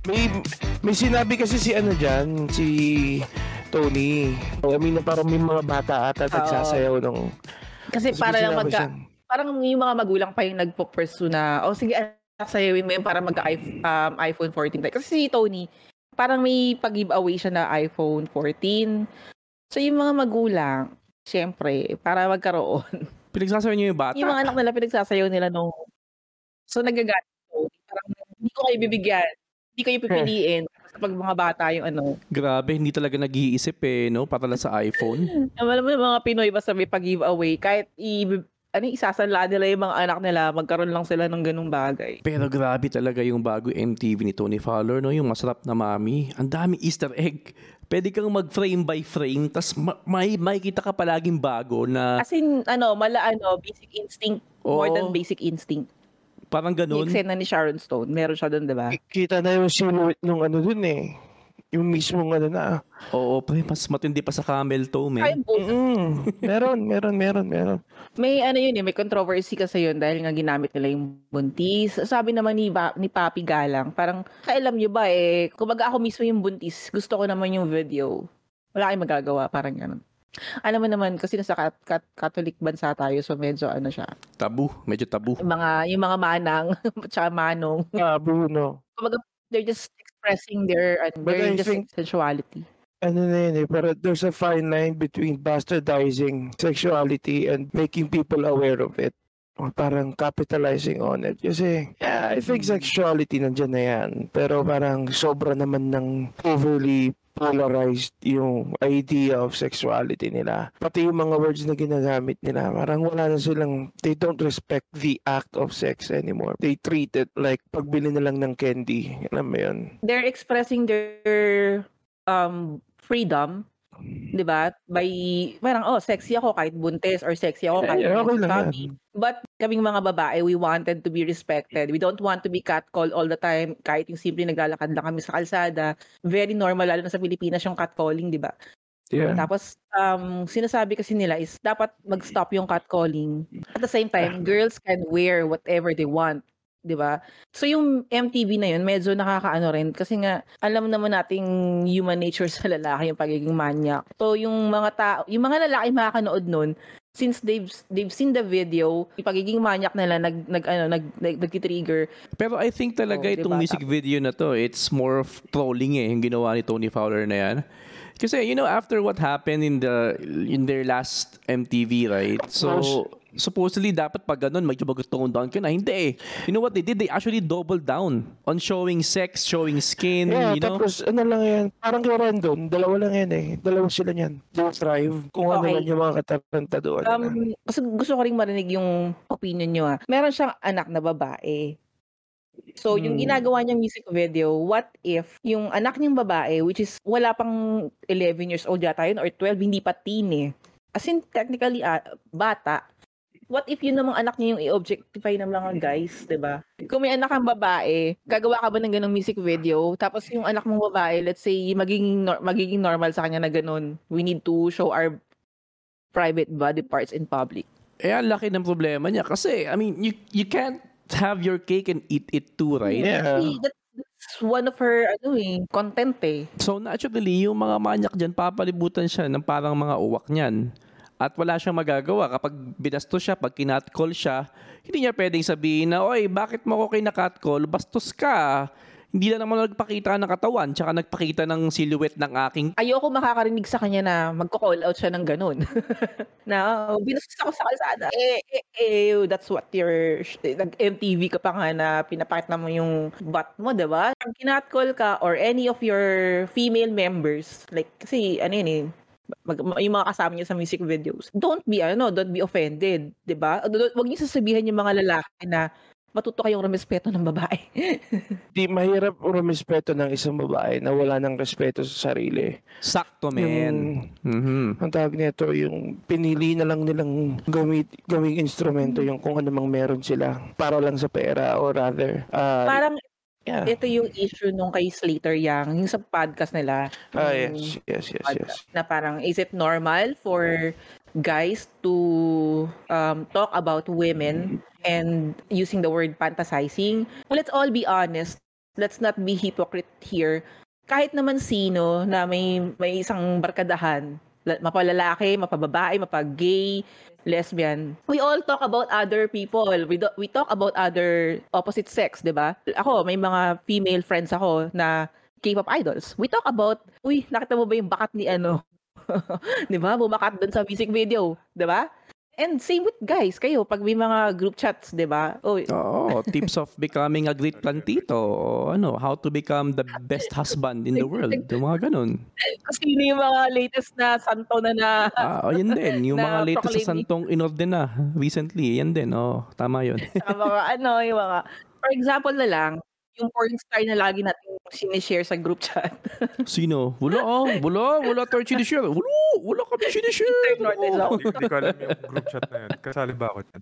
May, may sinabi kasi si ano dyan, si Tony. I mean, na parang may mga bata ata nagsasayaw nung... Kasi Kasi para lang sinabi siya. parang yung mga magulang pa yung nagpo-pursue na, sige, sayawin mo yun para iPhone 14 tayo. Kasi si Tony, parang may pag-giveaway siya na iPhone 14. So yung mga magulang, syempre, para magkaroon. Pinagsasayaw niyo yung bata? Yung mga anak nila, pinagsasayaw nila nung... So nagagalit ko. Parang hindi ko kayo bibigyan. Hindi kayo pipiliin. Kapag mga bata yung ano. Grabe, hindi talaga nag-iisip no? Para lang sa iPhone. Alam mo yung mga Pinoy basta may pag-giveaway. Kahit isasanla nila yung mga anak nila, magkaroon lang sila ng ganung bagay. Pero grabe talaga yung bago MTV ni Tony Fowler, no? Yung Masarap na Mami. Ang daming Easter egg. Pwede kang mag-frame by frame, tas makikita ka palaging bago na... As in, Basic Instinct. More than Basic Instinct. Parang ganun. Yung eksena ni Sharon Stone. Meron siya doon, diba? Kita na yung silhouette nung ano dun eh. Yung mismong ano na. Oo, pre, mas matindi pa sa camel toe, man. Meron. May may controversy kasi yun dahil nga ginamit nila yung buntis. Sabi naman ni Papi Galang, parang, kailam nyo ba kumbaga ako mismo yung buntis, gusto ko naman yung video. Wala kayong magagawa, parang gano'n. Alam mo naman, kasi nasa Catholic bansa tayo, so medyo siya. Medyo tabu. Yung mga manang, tsaka manong. Tabu, no? Kumbaga, they're just expressing their sexuality. Ano na yun pero there's a fine line between bastardizing sexuality and making people aware of it. O parang capitalizing on it. Kasi, I think sexuality nandiyan na yan. Pero parang sobra naman ng overly polarized yung idea of sexuality nila. Pati yung mga words na ginagamit nila, parang wala na silang, they don't respect the act of sex anymore. They treat it like pagbili na lang ng candy. Alam mo yun? They're expressing their freedom, di ba? By, parang, sexy ako kahit buntis or sexy ako kahit chubby. But kaming mga babae, we wanted to be respected. We don't want to be catcalled all the time. Kahit yung simple naglalakad lang kami sa kalsada. Very normal, lalo na sa Pilipinas yung catcalling, di ba? Yeah. Tapos, sinasabi kasi nila is dapat mag-stop yung catcalling. At the same time, girls can wear whatever they want. Diba? So yung MTV na yun, medyo nakakaano rin kasi nga alam naman nating human nature sa lalaki yung pagiging manyak. So yung mga yung mga lalaki makakanood nun, since they've seen the video, yung pagiging manyak nila nag-trigger. Pero I think talaga itong music video na to, it's more of trolling yung ginawa ni Tony Fowler na yan. Kasi after what happened in their last MTV, right? So supposedly dapat pag ganun mag-tone down ka na. Hindi You know what they did? They actually doubled down on showing sex, showing skin, tapos ano lang yan, parang random, dalawa lang yan dalawa sila niyan. They'll thrive kung ano man yung mga kataranta doon. Kasi gusto ko rin marinig yung opinion nyo. Meron siyang anak na babae. So, yung ginagawa niyang music video, what if yung anak niyang babae, which is wala pang 11 years old yata yun, or 12, hindi pa teen As in, technically, bata. What if yun namang anak niya yung i-objectify ng mga guys, diba? Kung may anak kang babae, gagawa ka ba ng ganong music video? Tapos yung anak mong babae, let's say, magiging normal sa kanya na ganon. We need to show our private body parts in public. Ang laki ng problema niya. Kasi, I mean, you can't have your cake and eat it too, right? Yeah. That's one of her content So naturally, yung mga manyak dyan, papalibutan siya ng parang mga uwak niyan. At wala siyang magagawa. Kapag binastos siya, pag kinatcall siya, hindi niya pwedeng sabihin na, oy, bakit mo ako kinakatcall? Bastos ka. Hindi na naman nagpakita ng katawan, tsaka nagpakita ng silhouette ng aking... Ayoko makakarinig sa kanya na magko-call out siya ng ganun. Na, binastos ako sa kalsada. That's what your... Nag-MTV ka pa nga na pinapakita mo yung butt mo, diba? Pag kinatcall ka or any of your female members, like, kasi, yung mga kasama niyo sa music videos, don't be offended, 'di ba? Huwag niyo sasabihin yung mga lalaki na matuto kayong rumespeto ng babae. Di mahirap rumespeto ng isang babae na wala ng respeto sa sarili. Sakto, man. Ang tawag nito, yung pinili na lang nilang gawing instrumento yung kung ano mang meron sila para lang sa pera, or rather parang ito yung issue nung kay Slater Young, yung sa podcast nila. Yes. Na parang, is it normal for guys to talk about women and using the word fantasizing? Well, let's all be honest. let's not be hypocrite here. Kahit naman sino na may isang barkadahan, mapalalaki, mapababae, mapag-gay, lesbian, we all talk about other people. We talk about other opposite sex, 'di ba? Ako, may mga female friends ako na K-pop idols. We talk about, nakita mo ba yung bakat ni ano? 'Di ba? Bumakat doon sa music video, 'di ba? And same with guys, kayo pag may mga group chats, 'di ba? Tips of becoming a great plantito, o how to become the best husband in the world. Yung mga ganun. Kasi yung mga latest na santo na yun din. Yung mga latest na proclaiming. santong inorden na recently. Yan din. Tama yun. Saka yung mga, for example na lang, yung porn star na lagi natin sinishare sa group chat. Sino? Wala tayo sinishare. Wala kami sinishare. Hindi ko alam yung group chat na yun. Kasali ba ako dyan?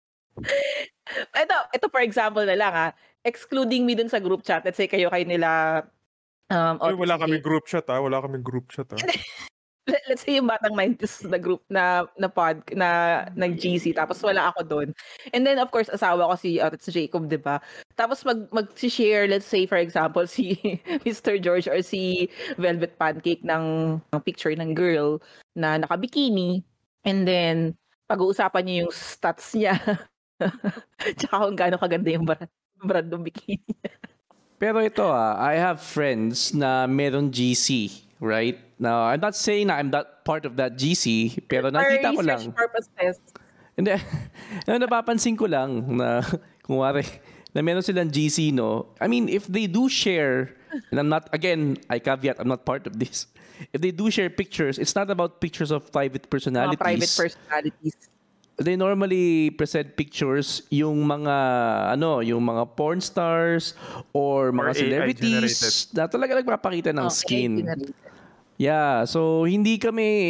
Ito for example na lang excluding me dun sa group chat, let's say kayo nila Wala kaming group chat Wala kaming group chat Let's say yung batang 90s na group na pod na GC, tapos wala ako doon. And then of course asawa ko si Jacob, 'di ba? Tapos mag-share, let's say for example si Mr. George or si Velvet Pancake ng picture ng girl na nakabikini, and then pag-uusapan niyo yung stats niya. Tsaka kung gaano kaganda yung brand ng bikini. Pero ito I have friends na meron GC, right? Now, I'm not saying na I'm not part of that GC, pero nakita ko lang. For research purposes. Hindi, napapansin ko lang na, kunwari, na meron silang GC, no? I mean, if they do share, and I'm not, again, I caveat, I'm not part of this. If they do share pictures, it's not about pictures of private personalities. Private personalities. They normally present pictures yung mga porn stars or mga celebrities na talaga nagpapakita ng skin. Yeah, so hindi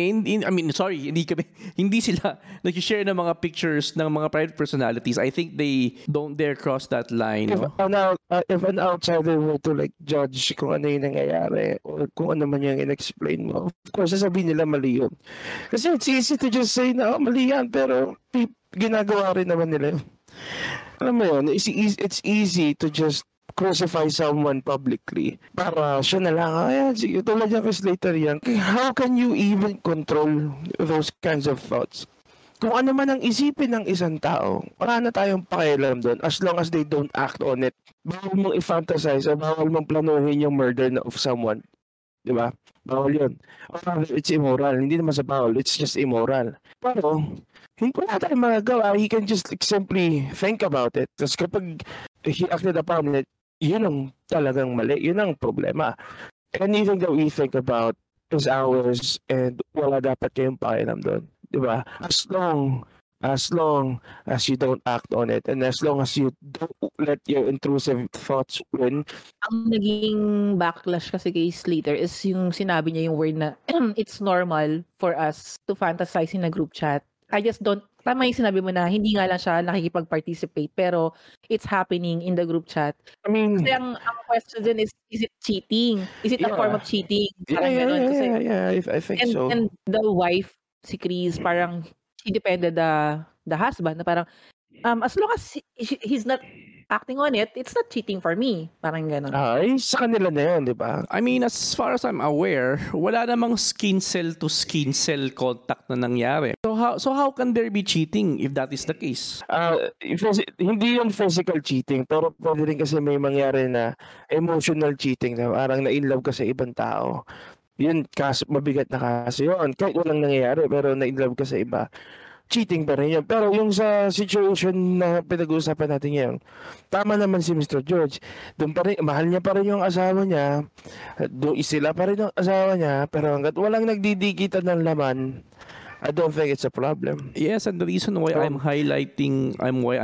sila nag-share ng mga pictures ng mga private personalities. I think they don't dare cross that line. If an outsider were to judge kung ano yung nangyayari or kung ano man yung in-explain mo, of course, sasabihin nila mali yun. Kasi it's easy to just say na mali yan, pero ginagawa rin naman nila yun. Alam mo yun, it's easy to just crucify someone publicly para siya na lang, sige, tulad yung Slater yan. How can you even control those kinds of thoughts? Kung ano man ang isipin ng isang tao, wala na tayong pakialam doon as long as they don't act on it. Bawal mong i-fantasize o bawal mong planuhin yung murder of someone. Di ba? Bawal yun. It's immoral. Hindi naman sa bawal. It's just immoral. Pero, wala tayong magagawa. He can just simply think about it. Tapos kapag he acted upon it, yun ang talagang mali. Yun ang problema. Anything that we think about is ours and wala dapat kayong pakialam doon. Diba? As long as you don't act on it and as long as you don't let your intrusive thoughts win. Ang naging backlash kasi kay Slater is yung sinabi niya yung word na it's normal for us to fantasize in a group chat. I just don't, tama yung sinabi mo na hindi nga lang siya nakikipag-participate pero it's happening in the group chat. I mean, kasi ang question din is it cheating? Is it a form of cheating? Parang ganun. Kasi, I think so. And the wife, si Chris, parang he depended the husband na parang as long as he's not acting on it, it's not cheating for me. Parang gano'n. Sa kanila na yun, di ba? I mean, as far as I'm aware, wala namang skin cell to skin cell contact na nangyari. So how can there be cheating if that is the case? Hindi yun physical cheating, pero pwede rin kasi may mangyari na emotional cheating na parang na-inlove ka sa ibang tao. Yun, mabigat na kasi yun. Kahit walang nangyayari, pero na-inlove ka sa iba. Cheating pa rin yun. Pero yung sa situation na pinag-uusapan natin ngayon, tama naman si Mr. George. Doon pa rin, mahal niya pa rin yung asawa niya. Doon sila pa rin yung asawa niya. Pero hanggat walang nagdidikitan ng laman, I don't think it's a problem. Yes, and the reason why I'm highlighting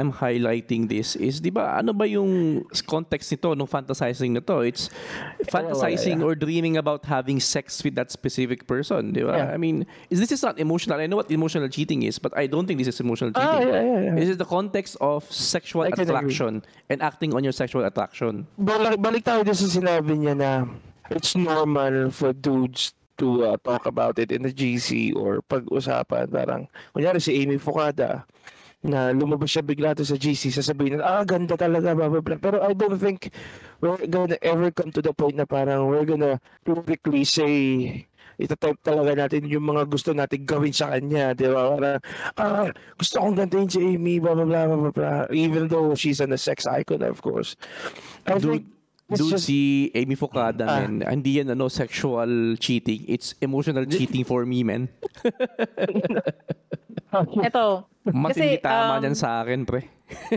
this is, di ba, ano ba yung context nito, nung fantasizing nito? It's fantasizing or dreaming about having sex with that specific person, di ba? Yeah. I mean, this is not emotional. I know what emotional cheating is, but I don't think this is emotional cheating. Yeah. This is the context of sexual attraction and acting on your sexual attraction. Balik tayo din sa sinabi niya na it's normal for dudes to talk about it in the GC or pag-usapan. Parang, kunyari si Amy Fukada, na lumabas siya bigla to sa GC, sasabihin na, ganda talaga, blah, blah, blah. Pero I don't think we're gonna ever come to the point na parang we're gonna publicly say, itatype talaga natin yung mga gusto natin gawin sa kanya, di ba? Parang, gusto kong gantiin si Amy, blah, blah, blah, blah, blah. Even though she's a sex icon, of course. I think Dude, si Amy Focada, man. Hindi yan sexual cheating. It's emotional cheating for me, man. Ito. Matindi tama yan sa akin, pre.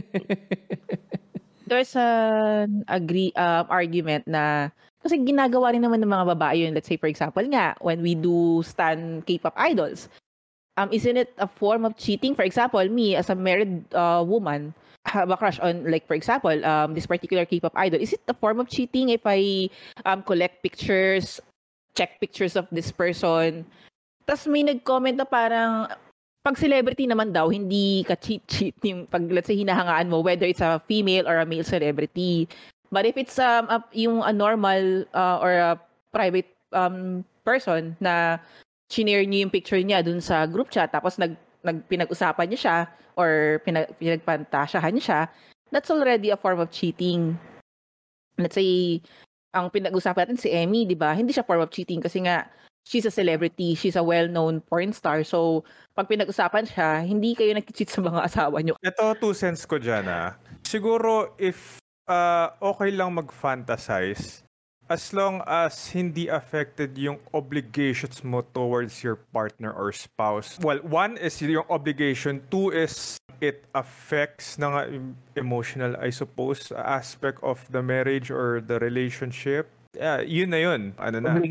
There's an argument na kasi ginagawa rin naman ng mga babae yun. Let's say, for example nga, when we do stan K-pop idols, isn't it a form of cheating? For example, me, as a married woman, have a crush on, like, for example, this particular K-pop idol. Is it a form of cheating if I collect pictures, check pictures of this person? Tapos may nag-comment na parang, pag celebrity naman daw, hindi ka cheat yung pag, let's say, hinahangaan mo, whether it's a female or a male celebrity. But if it's yung a normal or a private person na shinare niyo yung picture niya dun sa group chat, tapos pinag-usapan niya siya or pinagpantasyahan niya siya, that's already a form of cheating. Let's say, ang pinag-usapan natin si Emmy, di ba? Hindi siya form of cheating kasi nga, she's a celebrity, she's a well-known porn star. So, pag pinag-usapan siya, hindi kayo nag-cheat sa mga asawa niyo. Ito, 2 cents ko dyan, Siguro, if okay lang mag-fantasize, as long as hindi affected yung obligations mo towards your partner or spouse. Well, 1 is yung obligation, 2 is it affects na emotional, I suppose, aspect of the marriage or the relationship. Yun na yun. Ano na?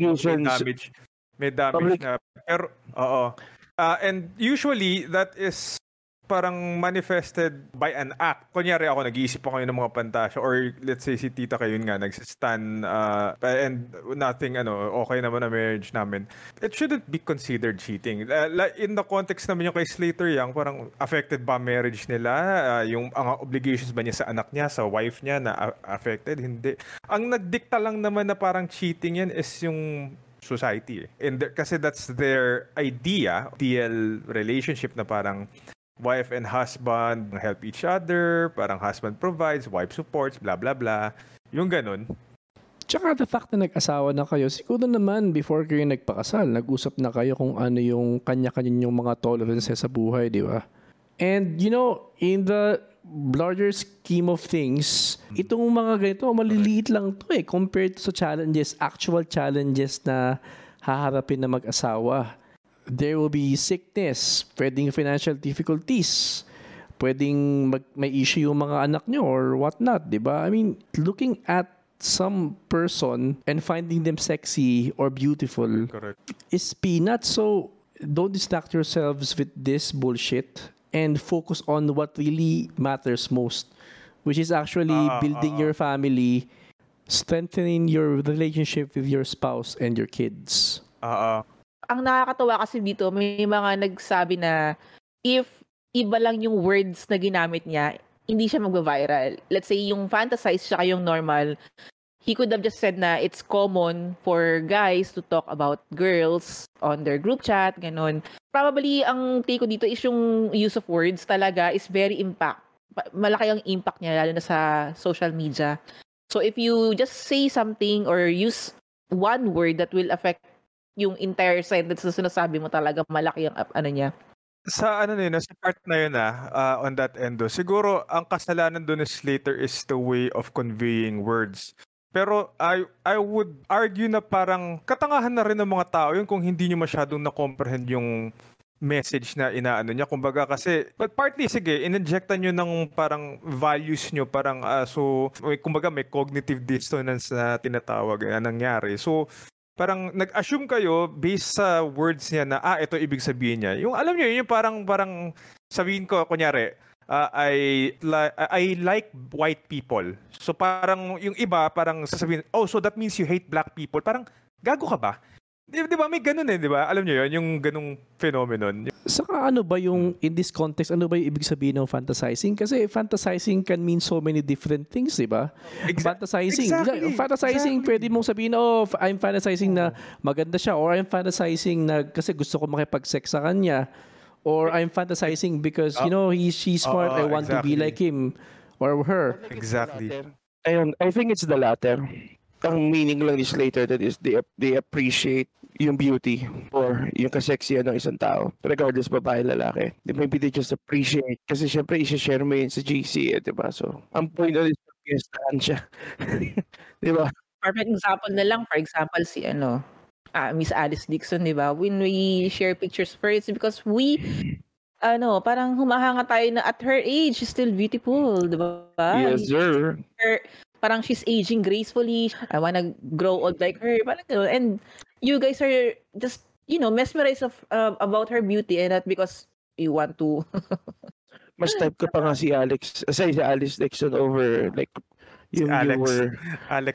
May damage na. Pero, oo. And usually, that is parang manifested by an act. Kunyari ako, nag-iisip ako ng mga pantasya or let's say si tita kayo nga, nagsistan and nothing, okay naman na marriage namin. It shouldn't be considered cheating. In the context naman yung kay Slater Young, parang affected ba marriage nila? Yung obligations ba niya sa anak niya, sa wife niya na affected? Hindi. Ang nagdikta lang naman na parang cheating yan is yung society. Kasi that's their idea, DL relationship na parang wife and husband help each other, parang husband provides, wife supports, blah, blah, blah. Yung ganun. Tsaka the fact na nag-asawa na kayo, siguro naman before kayo nagpakasal, nag-usap na kayo kung ano yung kanya-kanya yung mga tolerances sa buhay, di ba? And, in the larger scheme of things, itong mga ganito, maliliit lang to compared to challenges, actual challenges na haharapin na mag-asawa. There will be sickness, pwedeng financial difficulties, pwedeng may issue yung mga anak nyo or whatnot, di ba? I mean, looking at some person and finding them sexy or beautiful is peanuts. So, don't distract yourselves with this bullshit and focus on what really matters most, which is actually building your family, strengthening your relationship with your spouse and your kids. Ang nakakatawa kasi dito, may mga nagsabi na if iba lang yung words na ginamit niya, hindi siya magva-viral. Let's say yung fantasize siya yung normal, he could have just said na it's common for guys to talk about girls on their group chat, ganun. Probably, ang take ko dito is yung use of words talaga is very malaki ang impact niya, lalo na sa social media. So if you just say something or use one word that will affect yung entire sentence na sinasabi mo, talaga malaki ang niya. Sa sa part na yun on that end, siguro ang kasalanan doon is Slater is the way of conveying words. Pero I would argue na parang katangahan na rin ng mga tao yun kung hindi nyo masyadong na-comprehend yung message na inaano niya. Kumbaga kasi, but partly, sige, in-injectan nyo ng parang values nyo, parang, kumbaga may cognitive dissonance na tinatawag na nangyari. So, parang nag-assume kayo based sa words niya na, ito ibig sabihin niya. Yung alam niyo, yung parang sabihin ko, kunyari, I like white people. So parang yung iba, parang sasabihin, so that means you hate black people. Parang, gago ka ba? Di ba? May ganun di ba? Alam niyo yun, yung ganung phenomenon. Saka ano ba yung, in this context, ano ba yung ibig sabihin ng fantasizing? Kasi fantasizing can mean so many different things, di ba? Fantasizing. Fantasizing, pwede mong sabihin, I'm fantasizing na maganda siya, or I'm fantasizing na kasi gusto ko makipag-sex sa kanya, Or I'm fantasizing because, she's smart, I want to be exactly. like him or her. Exactly. Ayun, I think it's the latter. Ang meaning lang is later that is they appreciate yung beauty or yung kasexy ng isang tao. Regardless babae, lalaki. Maybe they just appreciate. Kasi syempre, isi-share mo yun sa GC, diba? So, ang point doon is pagkiestahan siya. Diba? Perfect example na lang, for example, si Miss Alice Dixon, di ba? When we share pictures for it's because we, parang humahanga tayo na at her age, she's still beautiful, di ba? Yes, sir. Parang she's aging gracefully. I wanna grow old like her. Parang gano'n. And you guys are just, mesmerized about her beauty and not because you want to. Mas type ko pa nga si Alice Dixon over like yung Alex. Alex.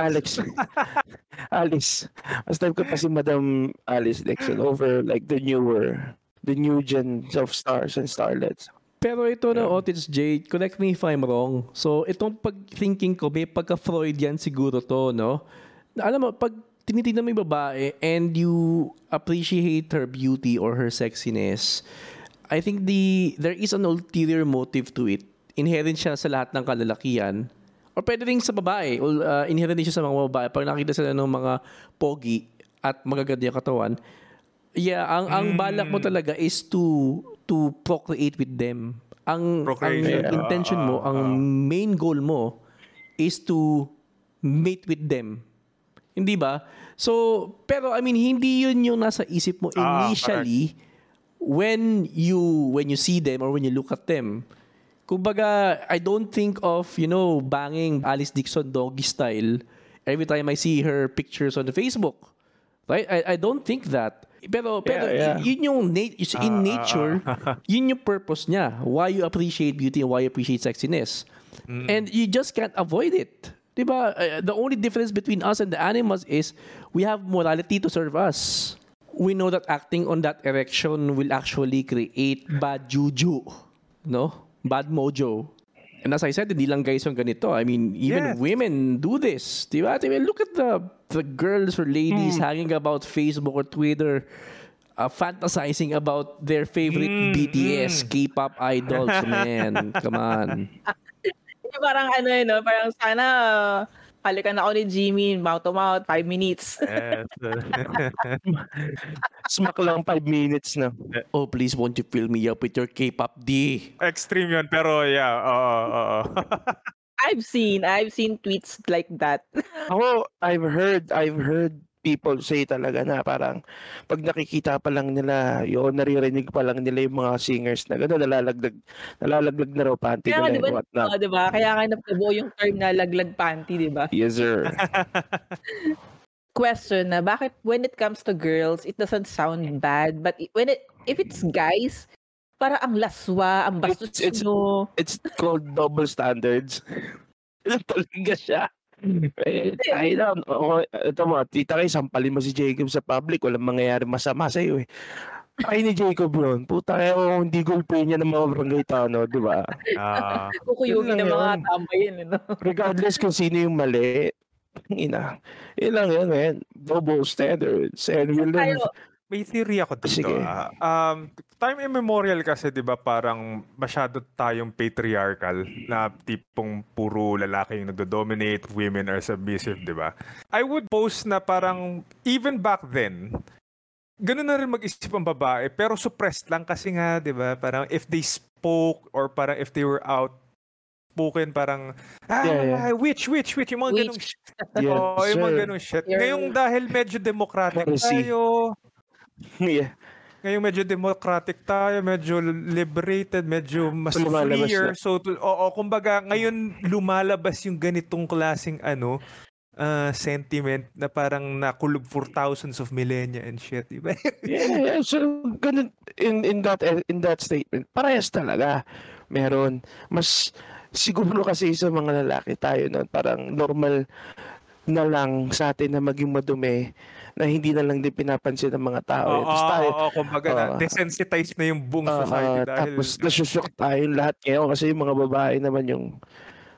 Alice. Mas type ko pa si Madam Alice Dixon over like the new gen of stars and starlets. Pero ito na, Otis J, correct me if I'm wrong. So, itong pag-thinking ko, may pagka-Freudian siguro to, no? Alam mo, pag tinitignan mo yung babae and you appreciate her beauty or her sexiness, I think there is an ulterior motive to it. Inherent siya sa lahat ng kalalakihan. Or pwede rin sa babae. Inherent din siya sa mga babae. Pag nakita sila ng mga pogi at magaganda yung katawan, yeah, ang balak mo talaga is to procreate with them. Ang intention mo, ang main goal mo is to mate with them. Hindi ba? So, pero I mean, hindi yun yung nasa isip mo initially when you see them or when you look at them. Kumbaga, I don't think of, banging Alice Dixon doggy style every time I see her pictures on the Facebook. Right? I don't think that. Pero yun yung in nature, yun yung purpose niya. Why you appreciate beauty and why you appreciate sexiness. And you just can't avoid it. Diba? The only difference between us and the animals is we have morality to serve us. We know that acting on that erection will actually create bad juju. No? Bad mojo. And as I said, hindi lang guys yung ganito. I mean, even women do this. Diba? I mean, look at the girls or ladies hanging about Facebook or Twitter, fantasizing about their favorite BTS, K-pop idols. Man, come on. Parang parang sana halikan ako ni Jimmy, mouth to mouth, 5 minutes. Yes. Smack lang 5 minutes na. Oh, please, won't you fill me up with your K-pop D? Extreme yun, pero yeah, I've seen tweets like that. Ako, I've heard people say talaga na parang pag nakikita pa lang nila, naririnig pa lang nila yung mga singers na gano'n, nalalaglag na raw panty Kaya nila. diba? Kaya nga napubo yung term na laglag panty, diba? Yes, sir. Question na, bakit when it comes to girls, it doesn't sound bad, but if it's guys, para ang laswa, ang bastos mo. It's called double standards. Talaga siya. Ay lang, ito mo, tita kayo, sampalin mo si Jacob sa public, walang mangyayari masama sa'yo eh. Ay ni Jacob yun, puta kayo, hindi gulpin niya ng mga barangay tano, di ba? Kukuyugin ng mga tambayin, Regardless kung sino yung mali, yun lang yun, man. Double standards. And we learn. May theory ako dito. Time immemorial kasi, di ba, parang masyado tayong patriarchal na tipong puro lalaki yung nagdo-dominate, women are submissive, di ba? I would post na parang, even back then, ganun na rin mag-isip ang babae, pero suppressed lang kasi nga, di ba? Parang if they spoke or parang if they were outspoken, parang, witch, yung mga ganung shit. Yung mga ganung shit. Ngayong dahil medyo democratic tayo, ngayon medyo democratic tayo, medyo liberated, medyo mas freer. So, kumbaga, ngayon lumalabas yung ganitong klaseng sentiment na parang nakulog for thousands of millennia and shit, diba? Yeah, so ganun in that statement, parehas talaga. Meron mas siguro kasi sa mga lalaki tayo no, parang normal na lang sa atin na maging madumi na hindi na lang din pinapansin ng mga tao. Kumbaga desensitize na yung buong society dahil tapos nasushock tayo lahat ngayon kasi yung mga babae naman yung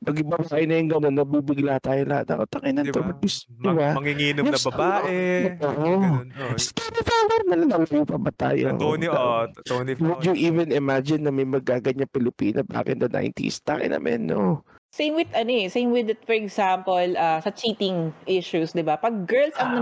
Pag babae na yung gano'n, nabibigla tayo lahat. Ako, takinan to. Diba? Diba? Manginginom na Yes, babae. Oo. Ganun. Tony Fowler na lang pa ba tayo? Tony Would you Fowler. even imagine na may magaganyan Pilipina back in the 90s? Takin namin, no? Same with for example, sa cheating issues, 'di ba? Pag girls ang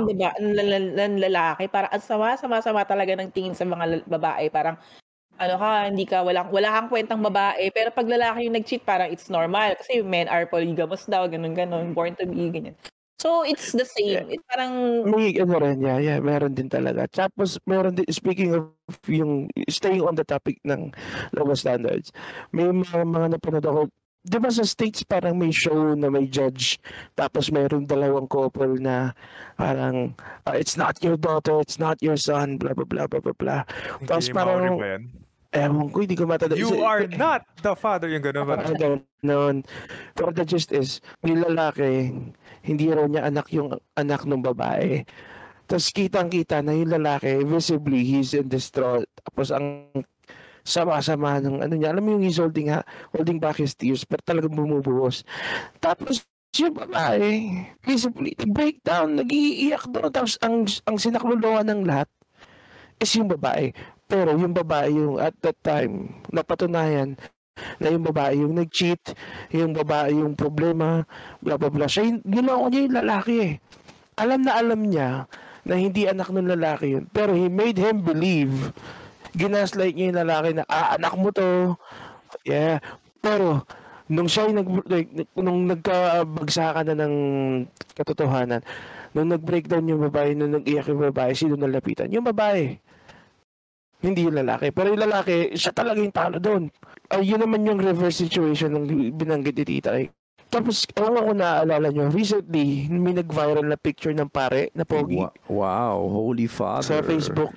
ng lalaki, parang ang sama talaga ng tingin sa mga babae, parang ano ka, hindi ka wala kang kwentang babae, pero pag lalaki yung nag-cheat, parang it's normal kasi men are polygamous daw, ganun, born to be ganyan. So it's the same. It's parang May ano rin, yeah, meron din talaga. Tapos meron din, speaking of yung staying on the topic ng double standards, may mga napanood ako. Di ba sa States parang may show na may judge, tapos mayroong dalawang couple na parang it's not your daughter, it's not your son, blah blah blah blah blah blah. Tapos parang ewan ko, hindi ko matanda. You are not the father, yung gano'n ba? Ganun. Pero the gist is, yung lalaki, hindi raw niya anak yung anak ng babae. Tapos kitang-kita na yung lalaki, visibly, he's in distraught. Tapos ang sama-sama ng ano niya. Alam mo yung he's holding back his tears, pero talagang bumubuhos. Tapos yung babae, visibly, breakdown, nag-iiyak doon. Tapos ang sinakluluhan ng lahat is yung babae. Pero yung babae yung at that time, napatunayan na yung babae yung nag-cheat, yung babae yung problema, blah blah blah. Siya ginawa niya yung lalaki eh. Alam niya na hindi anak ng lalaki yun. Pero he made him believe, ginaslight niya yung lalaki na, anak mo to. Yeah. Pero, nung siya nung nagkabagsakan na ng katotohanan, nung nag-breakdown yung babae, nung nag-iyak yung babae, sino nalapitan? Yung babae. Hindi yung lalaki. Pero yung lalaki, siya talaga yung talo doon. Yun naman yung reverse situation ng binanggit ni Tita. Tapos, ewan ko naaalala nyo, recently, may nag-viral na picture ng pare na pogi. Wow, Holy Father. Sa Facebook.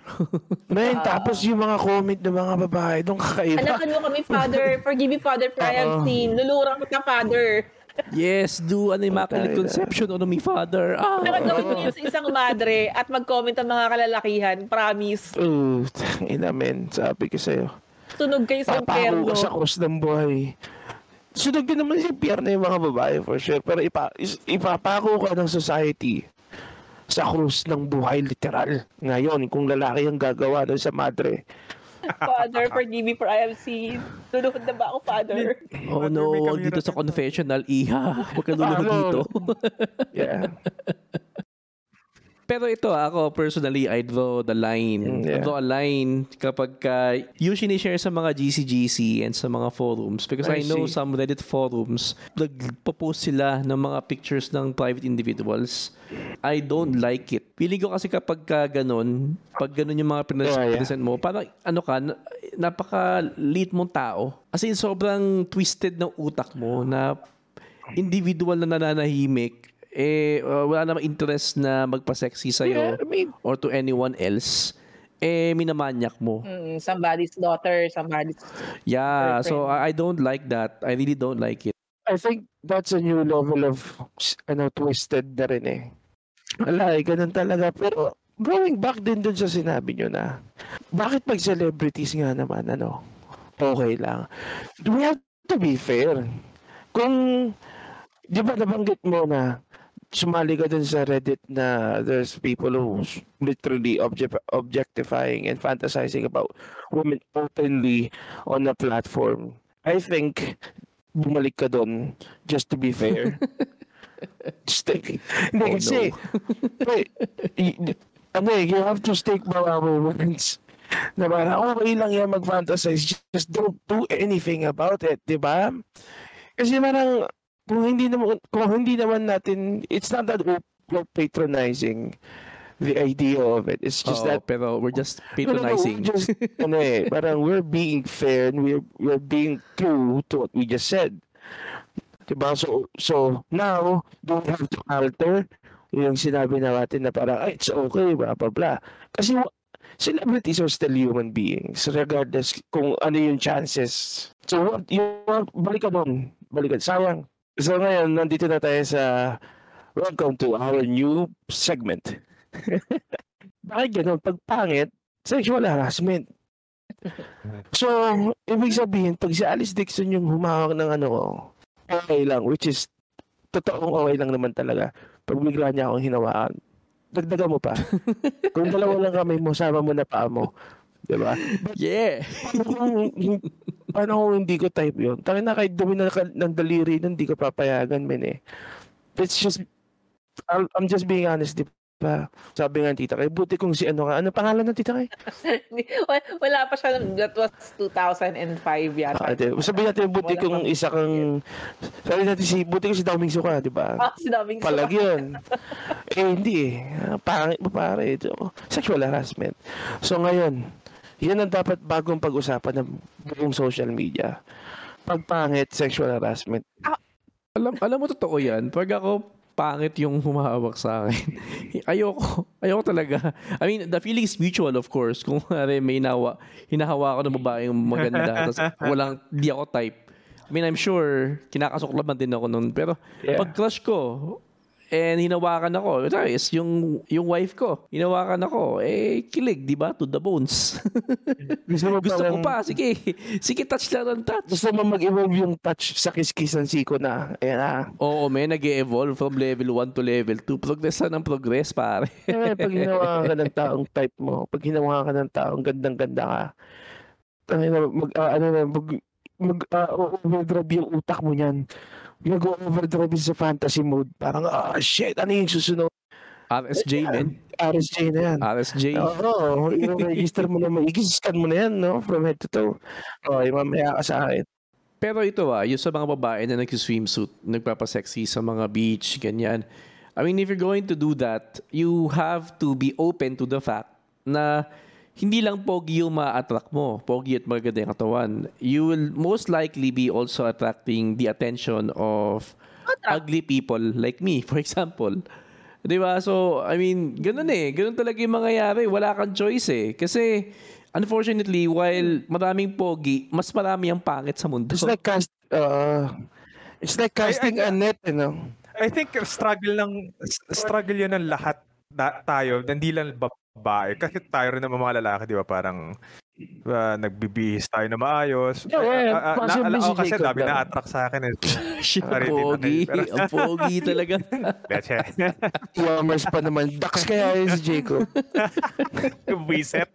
Man, tapos yung mga comment ng mga babae, doon kakaiba. Anakan mo kami, Father. Forgive me, Father, for I have seen. Lulurang kita, Father. Yes, do an immaculate conception on me, Father. Nakagawin mo sa isang madre at mag-comment ang mga kalalakihan. Promise. Ina men, sabi ko sa'yo. Sunog kayo sa impyerno. Papako ka sa krus ng buhay. Sunog din naman sa impyerno yung mga babae for sure. Pero ipapako ka ng society sa krus ng buhay literal. Ngayon, kung lalaki ang gagawa doon sa madre. Father, forgive me for I have seen. Luluhod na ba ako, Father? Oh no, dito sa confessional, iha. Huwag ka luluhod dito. Yeah. Pero ito ako, personally, I draw the line. I draw a line kapag usually share sa mga GCGC and sa mga forums. Because I know some Reddit forums, nagpo-post sila ng mga pictures ng private individuals. I don't like it. Feeling ko kasi kapag ganun, pag ganun yung mga present mo, parang napaka-late mong tao. As in, sobrang twisted ng utak mo na individual na nananahimik, wala namang interest na magpa-sexy sa'yo or to anyone else, minamanyak mo. Somebody's daughter, somebody's Ah, yeah, girlfriend. so I don't like that. I really don't like it. I think that's a new level of twisted na rin eh. Wala ganun talaga. Pero going back din dun sa sinabi nyo na, bakit pag celebrities nga naman, okay lang. We have to be fair. Kung, di ba nabanggit mo na, sumali ka dun sa Reddit na there's people who literally objectifying and fantasizing about women openly on a platform. I think bumalik ka dun just to be fair. Hindi kasi you have to stick by our words. Na parang okay lang yan mag-fantasize, just don't do anything about it, di ba? Kasi parang kung hindi naman natin, it's not that we're patronizing the idea of it. It's just that pero we're just patronizing. Parang we're being fair and we're being true to what we just said. Diba? So now, don't have to alter yung sinabi natin na parang, it's okay, blah, blah, blah. Kasi celebrities are still human beings regardless kung ano yung chances. So, balik ka doon. Sayang. So ngayon, nandito na tayo sa welcome to our new segment. Bakit ganun? Pag pangit, sexual harassment. So, ibig sabihin, pag si Alice Dixon yung humawak ng okay lang, which is, totoong okay lang naman talaga. Pag bigla niya akong hinawakan, dagdagan mo pa. Kung dalawa lang kamay mo, sama mo na paa mo. Diba? Yeah. Paano kung hindi ko type yun? Taka na kahit dumi na ng daliri nun, hindi ko papayagan, men eh. It's just, I'm just being honest, di ba? Sabi nga ng tita kay, buti kung si ano ka. Ano pangalan ng tita kay? Wala pa siya, that was 2005 yata. Sabi natin, buti kung isa kang, sabi natin buti kung si Daming Suka, di ba? Si Daming Suka. Palag yun. Hindi eh. Pangit mo pare. Sexual harassment. So ngayon, yan ang dapat bagong pag-usapan ng buong social media. Pagpangit, sexual harassment. Alam mo totoo yan. Pag ako pangit yung humahawak sa akin. Ayoko talaga. I mean, the feeling is mutual, of course. Kung may hinahawa ko ng babaeng maganda, tapos di ako type. I mean, I'm sure, kinakasuklaman din ako nun. Pero pag crush ko, and hinawakan ako, is yung wife ko, hinawakan ako, kilig, di ba? To the bones. Gusto ko pa, sige, touch lang ng touch. Gusto mo mag-evolve yung touch sa kiss-kissan siko na. Ayan Oo, nag-evolve from level 1 to level 2. Progress na ng progress, pare. Pag hinawakan ka ng taong type mo, pag hinawakan ka ng taong gandang-ganda ka, overdrive yung utak mo niyan. Mag-overdrive sa fantasy mode. Parang, shit, ano yung susunod? RSJ, man. RSJ na yan. RSJ. Oo, yung register mo na scan mo na yan, no? From head to toe. Mamaya ka sa akin. Pero ito yung sa mga babae na nag-swimsuit, nagpapasexy sa mga beach, ganyan. I mean, if you're going to do that, you have to be open to the fact na hindi lang pogi yung ma-attract mo, pogi at maganda yung katawan. You will most likely be also attracting the attention of ugly people like me, for example. Diba? So, I mean, ganun Ganun talaga yung mangyayari. Wala kang choice Kasi, unfortunately, while maraming pogi, mas marami ang pangit sa mundo. It's like casting a net, you know? I think struggle yun ng lahat tayo, hindi lang babae. Kasi tayo rin naman mga lalaki, di ba? Parang nagbibihis tayo na maayos. Kasi dami na-attract sa akin. Ang pogi talaga. Yummers pa naman. Dax kaya si Jacob. Wiset.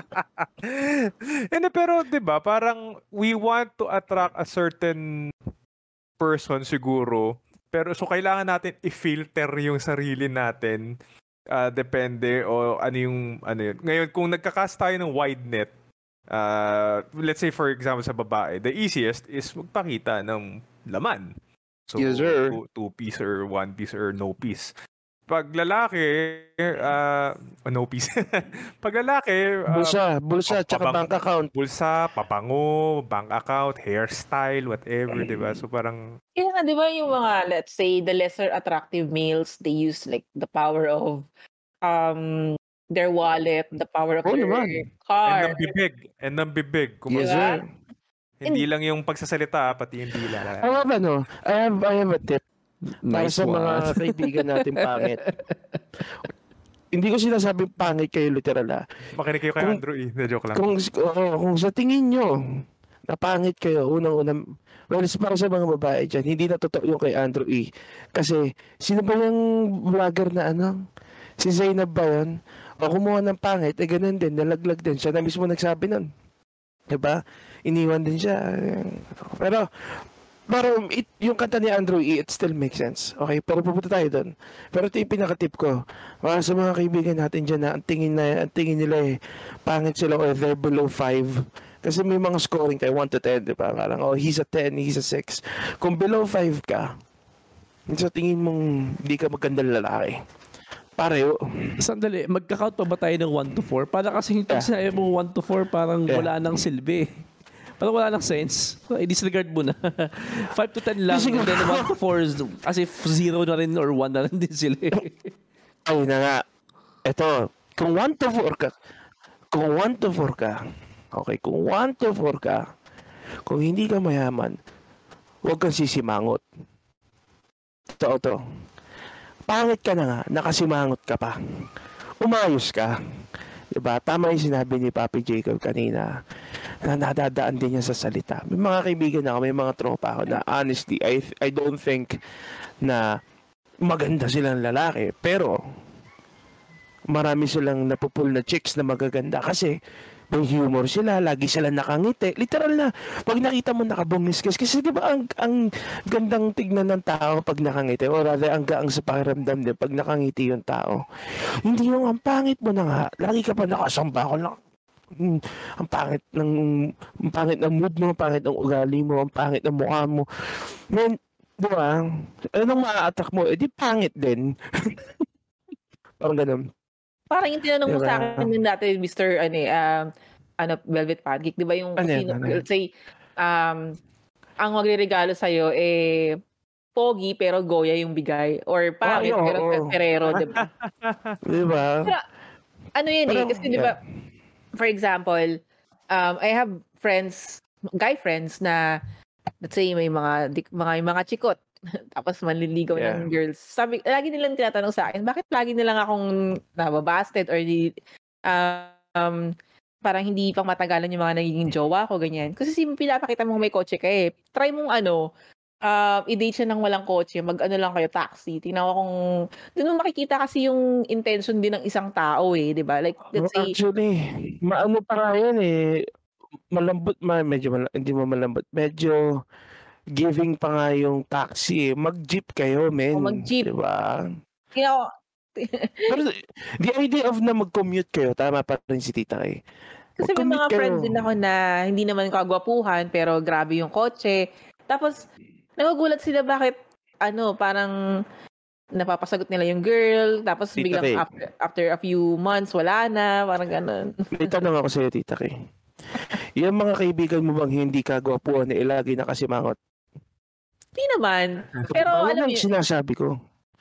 Pero di ba, parang we want to attract a certain person siguro. Pero so kailangan natin i-filter yung sarili natin. Depende o ano yun. Ngayon, kung nagka-cast tayo ng wide net, let's say for example sa babae, the easiest is magpakita ng laman. So, yes, sir. Two-piece or one-piece or no-piece. Pag lalaki, no piece. Pag lalaki, bulsa, tsaka bank account. Bulsa, papango, bank account, hairstyle, whatever, di ba? So parang... Yeah, di ba yung mga, let's say, the lesser attractive males, they use like the power of their wallet, the power of their car. And ng bibig. Yes, sir. Hindi lang yung pagsasalita, pati yung dila. I have a tip. Nice para sa mga kaibigan natin pangit. Hindi ko sinasabing pangit kayo literal Makinig kayo kay Andrew Na-joke lang. Kung sa tingin nyo na pangit kayo, unang-unang, para sa mga babae dyan, hindi na totoo yung kay Andrew Kasi, sino ba yung vlogger na Si Zainab ba yun? O kumuha ng pangit, ganun din, nalaglag din. Siya na mismo nagsabi nun. Diba? Iniwan din siya. Pero yung kanta ni Andrew it still makes sense. Okay, pero pupunta tayo doon. Pero ito yung pinaka-tip ko. Para sa mga kaibigan natin dyan na ang tingin nila pangit sila or they're below 5. Kasi may mga scoring tayo, 1 to 10, diba? Parang, he's a 10, he's a 6. Kung below 5 ka, sa tingin mong di ka magandang lalaki. Pareho. Sandali, magka-count pa ba tayo ng 1 to 4? Para kasi yung sinabi mo 1 to 4, parang wala nang silbi. Parang wala nang sense. I-disregard mo na. 5 to 10 lang. And then 1 to 4 is, kasi 0 na rin or 1 na rin din sila. Ay na nga. Ito, kung 1 to 4 ka, okay, kung 1 to 4 ka, kung hindi ka mayaman, huwag kang sisimangot. Pangit ka na nga, nakasimangot ka pa. Umayos ka. Diba? Tama yung sinabi ni Papi Jacob kanina na nadadaan din niya sa salita. May mga kaibigan ako, may mga tropa ako na honestly, I don't think na maganda silang lalaki. Pero marami silang napupul na chicks na magaganda kasi may humor sila, lagi sila nakangiti. Literal na, pag nakita mo nakabumiskis, kasi di ba ang gandang tignan ng tao pag nakangiti, o rather, ang gaang sa pakiramdam din pag nakangiti yung tao. Hindi yung ang pangit mo na nga, lagi ka pa nakasamba ko lang. Ang pangit ng mood mo, ang pangit ng ugali mo, ang pangit ng mukha mo. Man, di ba? Anong maa-attract mo? Di pangit din. Parang ganun. Parang yung tinanong mo sa akin yung dati, Mr. Velvet Pancake, di ba yung let's say, ang magre-regalo sa'yo, pogi pero Goya yung bigay. Or pangit pero Ferrero, di ba? Di ba? Pero, yun kasi di ba, for example, I have guy friends na, let's say, may mga chikot. Tapos manliligaw ng girls. Lagi nilang tinatanong sa akin, bakit lagi nilang akong nababasted or parang hindi pang matagalan yung mga nagiging jowa ko, ganyan. Kasi pinapakita mong may kotse ka eh. Try mong i-date siya ng walang kotse, lang kayo, taxi. Tingnan ko kung, doon mo makikita kasi yung intention din ng isang tao eh, di ba? Like, let's say, actually, maano pa yan eh, malambot, hindi mo malambot, medyo giving pa nga yung taxi eh. Mag-jeep kayo, men. Mag-jeep. Diba? Pero the idea of na mag-commute kayo, tama pa rin si Tita Kay. Kasi may mga friends din ako na hindi naman kagwapuhan, pero grabe yung kotse. Tapos, nagugulat sila bakit, parang napapasagot nila yung girl, tapos Tita biglang after a few months, wala na, parang ganun. May tanong ako sa'yo, Tita Kay. Yung mga kaibigan mo bang hindi kagwapuhan na ilagi na kasimangot? Hindi naman. Pero alam mo yun. Sinasabi ko.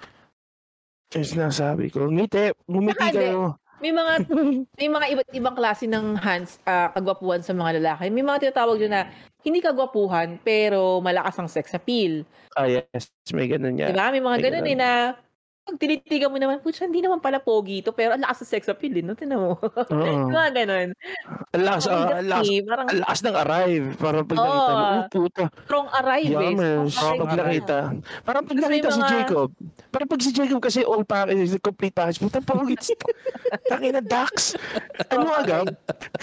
Ngumiti kayo. May mga iba't ibang klase ng kagwapuhan sa mga lalaki. May mga tinatawag doon na hindi kagwapuhan pero malakas ang sex appeal. Yes. May ganun yan. Diba? May mga ganun eh na pag tinitigan mo naman, putya, hindi naman pala pogi ito, pero ang lakas ng sex appeal din, no? Tinan mo. Mga ganun. Ang lakas ng arrive. Parang pag nakita mo, puta. Strong arrive eh. Pag nakita. Parang pag nakita si Jacob. Parang pag si Jacob kasi all package, complete package, puta, pogi. Tangina, Dax. Ano agad?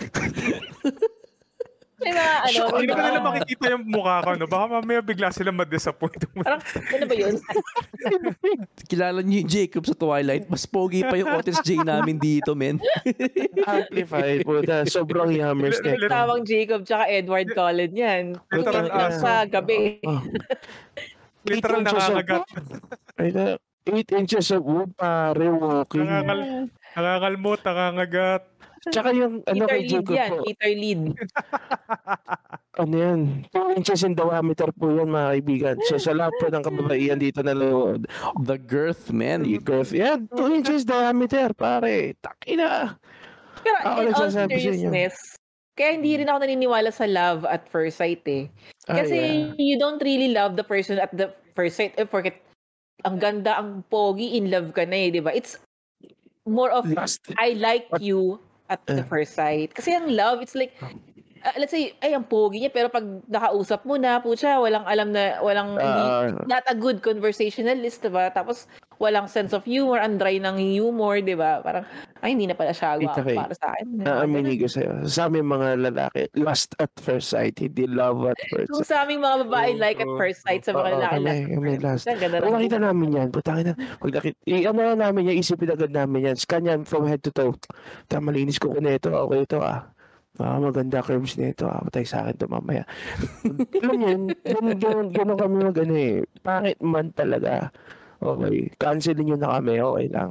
May mga hindi ko nila makikita yung mukha ko, no? Baka mamaya bigla sila ma-disappoint. Parang, ano ba yun? Kilala niyo yung Jacob sa Twilight. Mas pogi pa yung Otis J namin dito, men. Amplified po. Sobrang yummers niya. Tawang Jacob tsaka Edward Cullen yan. Literal sa gabi. Literal nangangagat. 8 inches of wood, pare, walking. Nangangalmot, nangangagat. Tsaka yung kay Jacob po. Peter Lead. Ano yan? 2 inches in diameter po yan, mga kaibigan. So sa lahat po ng kababaihan dito na lood. The girth, man. The girth. Yan, 2 inches diameter, pare. Takina. Pero in all seriousness, kaya hindi rin ako naniniwala sa love at first sight eh. Kasi you don't really love the person at the first sight. Forget, ang ganda, ang pogi, in love ka na eh, di ba? It's more of, I like you at the first sight. Kasi ang love, it's like, let's say, ang pogi niya, pero pag nakausap mo na, putya, walang alam na, not a good conversationalist, diba? Tapos, walang sense of humor, ang dry ng humor, diba? Parang, hindi na pala siya para sa akin. Naamini ko sa'yo. Sa aming mga lalaki, lust at first sight, hindi love at first sight. Kung sa aming mga babae, like at first sight, sa mga lalaki. Kami lust. Nakita namin yan. Putangin na. Namin yan, isipin agad namin yan. Scan yan from head to toe. Malinis ko na ito. Okay ito maganda curves nito. Patay sa akin ito mamaya. Alam yan. Gano'n kami pangit man talaga. Okay. Cancelin nyo na kami. Okay lang.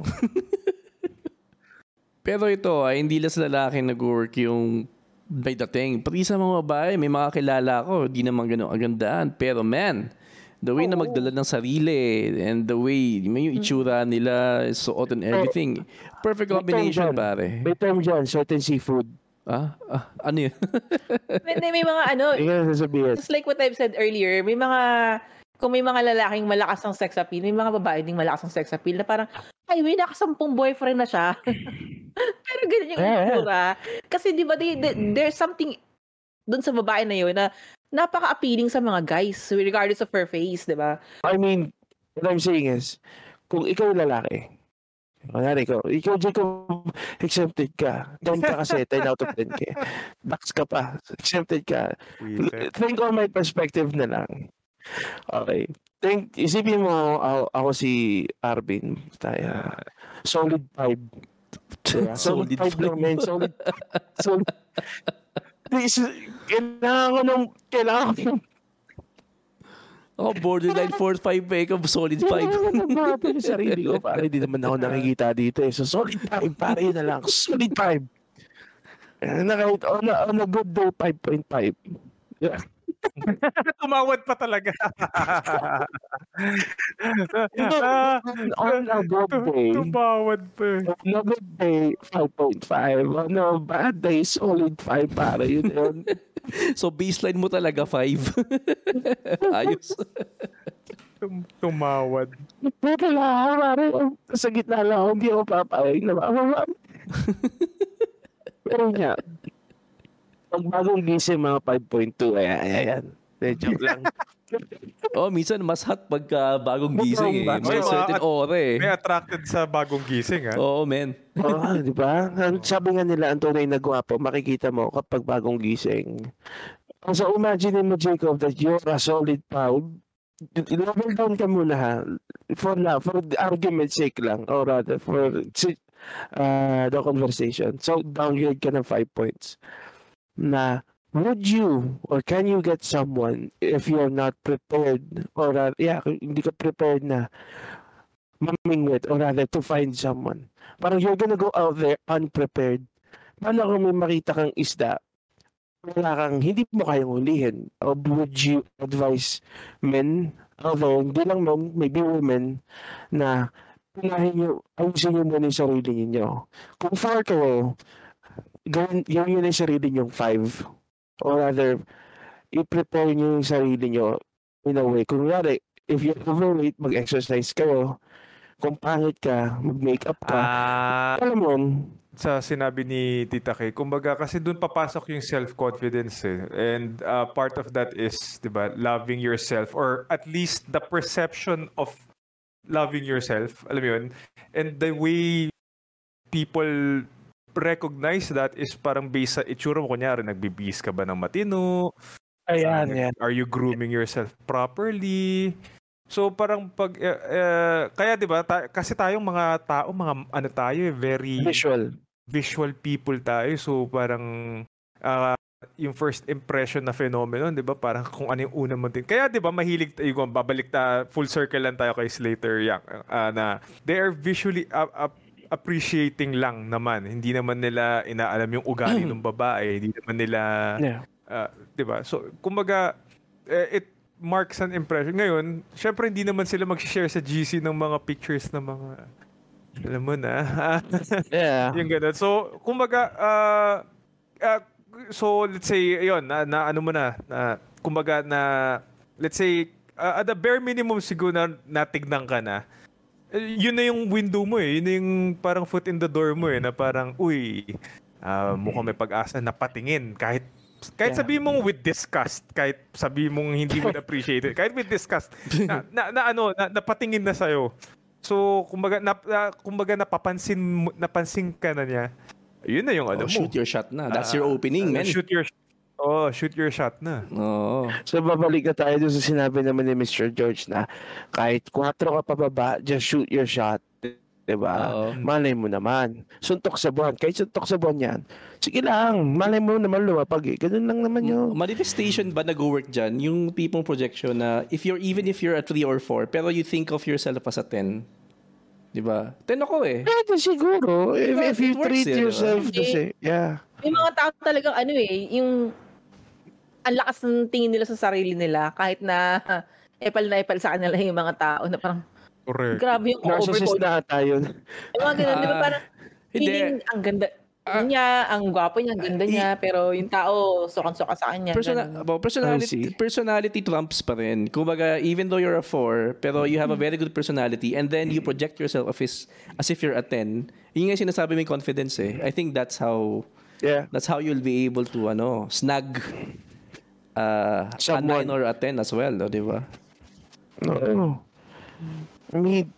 Pero ito, hindi lang sa lalaki nag-work yung may dating. Pati sa mga babae, may mga kilala ko, di naman gano'ng agandaan. Pero man, the way na magdala ng sarili and the way, yung itsura nila, suot and everything. Perfect combination, pare. May term dyan, certain seafood. Ano yun? may mga just like what I've said earlier, kung may mga lalaking malakas ang sex appeal, may mga babae ding malakas ang sex appeal na parang, may nakasampung boyfriend na siya. Pero ganun yung itsura. Kasi di ba, there's something dun sa babae na yun na napaka-appealing sa mga guys regardless of her face, di ba? I mean, what I'm saying is, kung ikaw lalaki, ikaw Jacob, exempted ka. 10 ka kasi, 10 out of 10 ka. Box ka pa, exempted ka. Think on my perspective na lang. Okay. Isipin mo, ako si Arvin. Tayo. Solid 5. Solid 5 lang, man. Solid. Kailangan ko Ako borderline 4-5 eh. Ikaw solid 5. Yung sarili ko, pare, di naman ako nakikita dito eh. So, solid 5, pare, yun na lang. Solid 5. Kahit on a good day, 5.5. Yeah. Tumawad pa talaga. On a good day. Tumawad pa. On a good day, 5.5. On a bad day, solid 5, pare, yun. So, baseline mo talaga 5. Ayos. Tumawad. Puta lang, pare. Sa gitna lang ako, hindi ako papayag na mababa. Pero nga, pag bagong gising, mga 5.2, ayan. Joke lang. Minsan mas hot pagka bagong gising eh. May certain aura eh. May attracted sa bagong gising, ha? Oo, men. Di ba? Sabi nga nila, ang tunay na gwapo, makikita mo kapag bagong gising. So imagine mo, Jacob, that you're a solid proud. Level down ka muna, ha? For the argument's sake lang. Or rather, for the conversation. So downgrade ka ng 5 points. Na, would you or can you get someone if you're not prepared or hindi ka prepared na mamingwit or rather to find someone? Parang you're gonna go out there unprepared. Paano kung may makita kang isda, hindi mo kayang hulihin? Or would you advise men, although hindi lang men, maybe women, na ayusin nyo muna yung sarili niyo? Kung 4 kayo, gawin yun yung sarili nyong 5. Or rather, i-prepare nyo yung sarili nyo in a way. Kung nga, if you're overweight, mag-exercise kayo. Kung pangit ka, mag-makeup ka. Alam mo, sa sinabi ni Tita Kay, kumbaga kasi doon papasok yung self-confidence eh. And part of that is, diba, loving yourself or at least the perception of loving yourself. Alam mo yun? And the way people recognize that is parang based sa itsura mo. Kunyari, nagbibihis ka ba ng matino? Ayan. Are you grooming yourself properly? So parang pag kaya 'di ba kasi tayong mga tao, mga ano tayo, very visual people tayo. So parang yung first impression na phenomenon, 'di ba? Parang kung ano yung una mo din. Kaya 'di ba mahilig tayo, babalik full circle lang tayo kay Slater Young na they are visually appreciating lang naman. Hindi naman nila inaalam yung ugali ng babae. Hindi naman nila, 'di ba? So, kumbaga, it marks an impression. Ngayon, syempre hindi naman sila mag-share sa GC ng mga pictures ng mga, alam mo na. Yung ganun. So, kumbaga, so let's say, ayun, na ano mo na, kumbaga na, let's say, at the bare minimum siguro na natignan ka na, yun na yung window mo eh. Yun na yung parang foot in the door mo eh. Na parang, mukhang may pag-asa na patingin. Kahit sabihin mong with disgust, kahit sabihin mong hindi mo appreciate it, kahit with disgust, napatingin na sa'yo. So, kumbaga napansin ka na niya. Yun na yung ano mo. Shoot your shot na. That's your opening, man. Shoot your shot na. So babalik na tayo dun sa sinabi naman ni Mr. George na kahit 4 ka pababa, just shoot your shot. Diba? Malay mo naman. Suntok sa buwan. Kahit suntok sa buwan yan. Sige lang. Malay mo naman lumapag eh. Ganun lang naman yun. Manifestation ba nag-work dyan? Yung tipong projection na even if you're a 3 or 4, pero you think of yourself as a 10. Diba? 10 ako eh. Pwede siguro. If you treat yourself the same. Yeah. May mga tao talagang yung ang lakas ng tingin nila sa sarili nila kahit na epal sa kanila yung mga tao na parang correct. Grabe yung narcissist na tayo. Yung mga ganun, di ba parang feeling ang ganda. niya, ang gwapo niya, ang ganda niya, pero yung tao, sukan-suka sa kanya. Personality trumps pa rin. Kumbaga, even though you're a 4, pero you have a very good personality, and then you project yourself as if you're a 10. Yun nga sinasabi mo yung confidence eh. I think that's how you'll be able to snag a 9 or a 10 as well, di ba? No. I mean,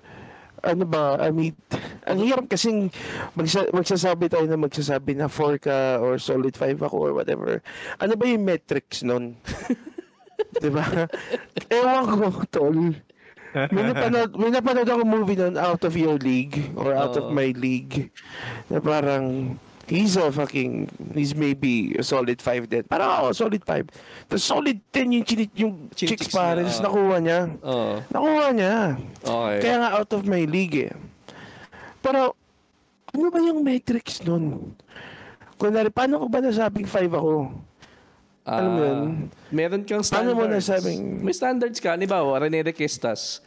ang hirap kasing magsasabi na 4 ka or solid 5 ako or whatever. Ano ba yung metrics nun? Diba? Ewan ko, tol. May napanood ako movie nun, Out of Your League or Out of My League, na parang he's maybe a solid 5 din. Parang solid 5. Tapos solid 10 yung chicks pares. Nakuha niya. Nakuha niya. Okay. Kaya nga out of my league eh. Pero, ano ba yung metrics nun? Kunwari, paano ko ba nasabing 5 ako? Alam mo yun? Meron kang standards. Paano mo nasabing? May standards ka. Halimbawa, Rene Requestas.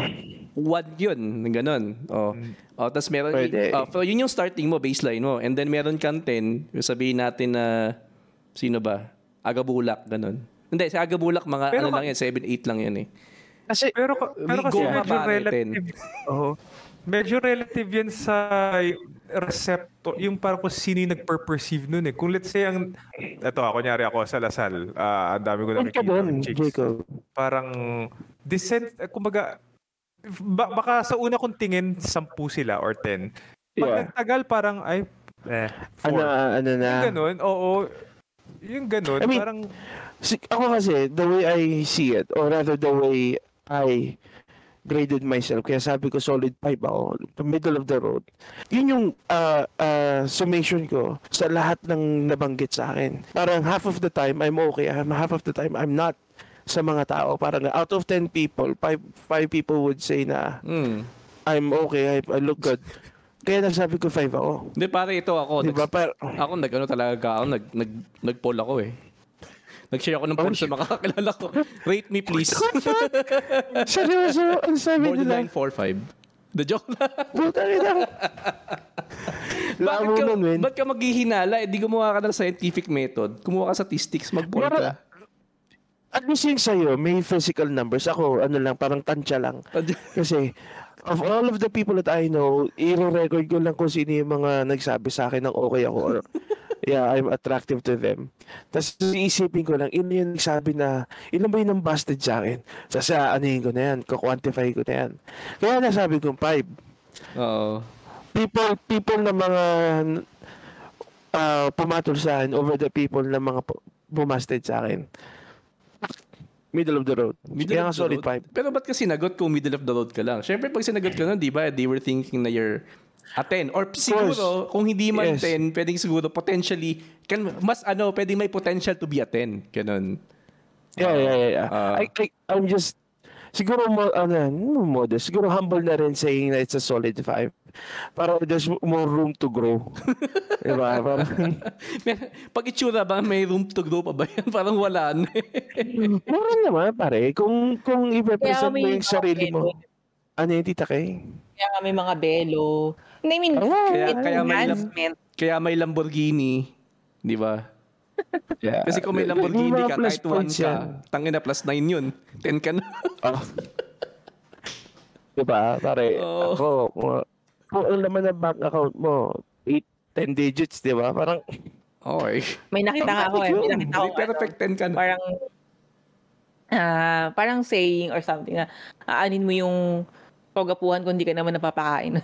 1 yun. Ganun. Tapos meron, pero yun yung starting mo, baseline mo. And then meron kang 10, sabihin natin na, sino ba? Agabulak, ganun. Hindi, sa Agabulak, mga pero lang yan, 7-8 lang yan eh. Kasi, pero kasi medyo relative. Medyo relative yan sa receptor, yung parang kung sino yung nagper-perceive nun eh. Kung let's say, kunyari ako sa Lasal, ang dami ko nakikita ng chicks. Jacob. Parang, kumbaga, baka sa una kong tingin 10 sila or 10. Pag nagtagal parang 4. Ano na. Yung ganun, oo. Yung ganun, I mean, parang ako kasi, the way I see it, or rather the way I graded myself, kaya sabi ko solid 5 ako, the middle of the road. Yun yung summation ko sa lahat ng nabanggit sa akin. Parang half of the time I'm okay, half of the time I'm not. Sa mga tao, parang out of 10 people, 5 people would say na I'm okay, I look good. Kaya nasabi ko 5 ako. Hindi, pare, ito ako. Diba, ako nag-poll ako eh. Nag-share ako ng poll sa mga kakilala ko. Rate me please. Seryoso, ang sabi nila. 945. The joke na. Buta rin ako. Ba't ka maghihinala? Di gumawa ka ng scientific method. Kumuha ka statistics, mag-poll ka. At least yung sa'yo, may physical numbers. Ako, parang tansya lang. Kasi, of all of the people that I know, i-record ko lang kung sino yung mga nagsabi sa akin ng okay ako or yeah, I'm attractive to them. Tapos iisipin ko lang, yung nagsabi na, ilan ba yun ang busted sa akin? Anuhin ko na yan, kuquantify ko na yan. Kaya nasabi ko 5. Oo. People na mga pumatol sa akin over the people na mga bumasted sa akin. Middle of the road. Kaya nga solid 5. Pero ba't ka sinagot kung middle of the road ka lang? Siyempre, pag sinagot ka nun, di ba, they were thinking na you're a 10. Or siguro, kung hindi man 10, pwedeng siguro potentially, pwedeng may potential to be a 10. Ganun. Yeah. I'm just, siguro modest. Siguro humble na rin saying na it's a solid 5. Para there's more room to grow. Diba? Pag itsura ba, may room to grow pa ba yan? Parang wala na. Meron naman, pare. Kung i-represent mo yung sarili mo. Ano yung Tita Kay? Kaya may mga belo. I mean, kaya may Lamborghini. Di ba? Yeah. Kasi kung may Lamborghini ka, kahit 1 ka, tangina plus 9 yun. 10 ka na. Diba, pare? Ako, kung ang laman ng bank account mo, 10 digits, di ba? Parang, okay. May nakita nga ako perfect 10 ka na. Parang saying or something na, aanin mo yung pagapuhan kung di ka naman napapakain.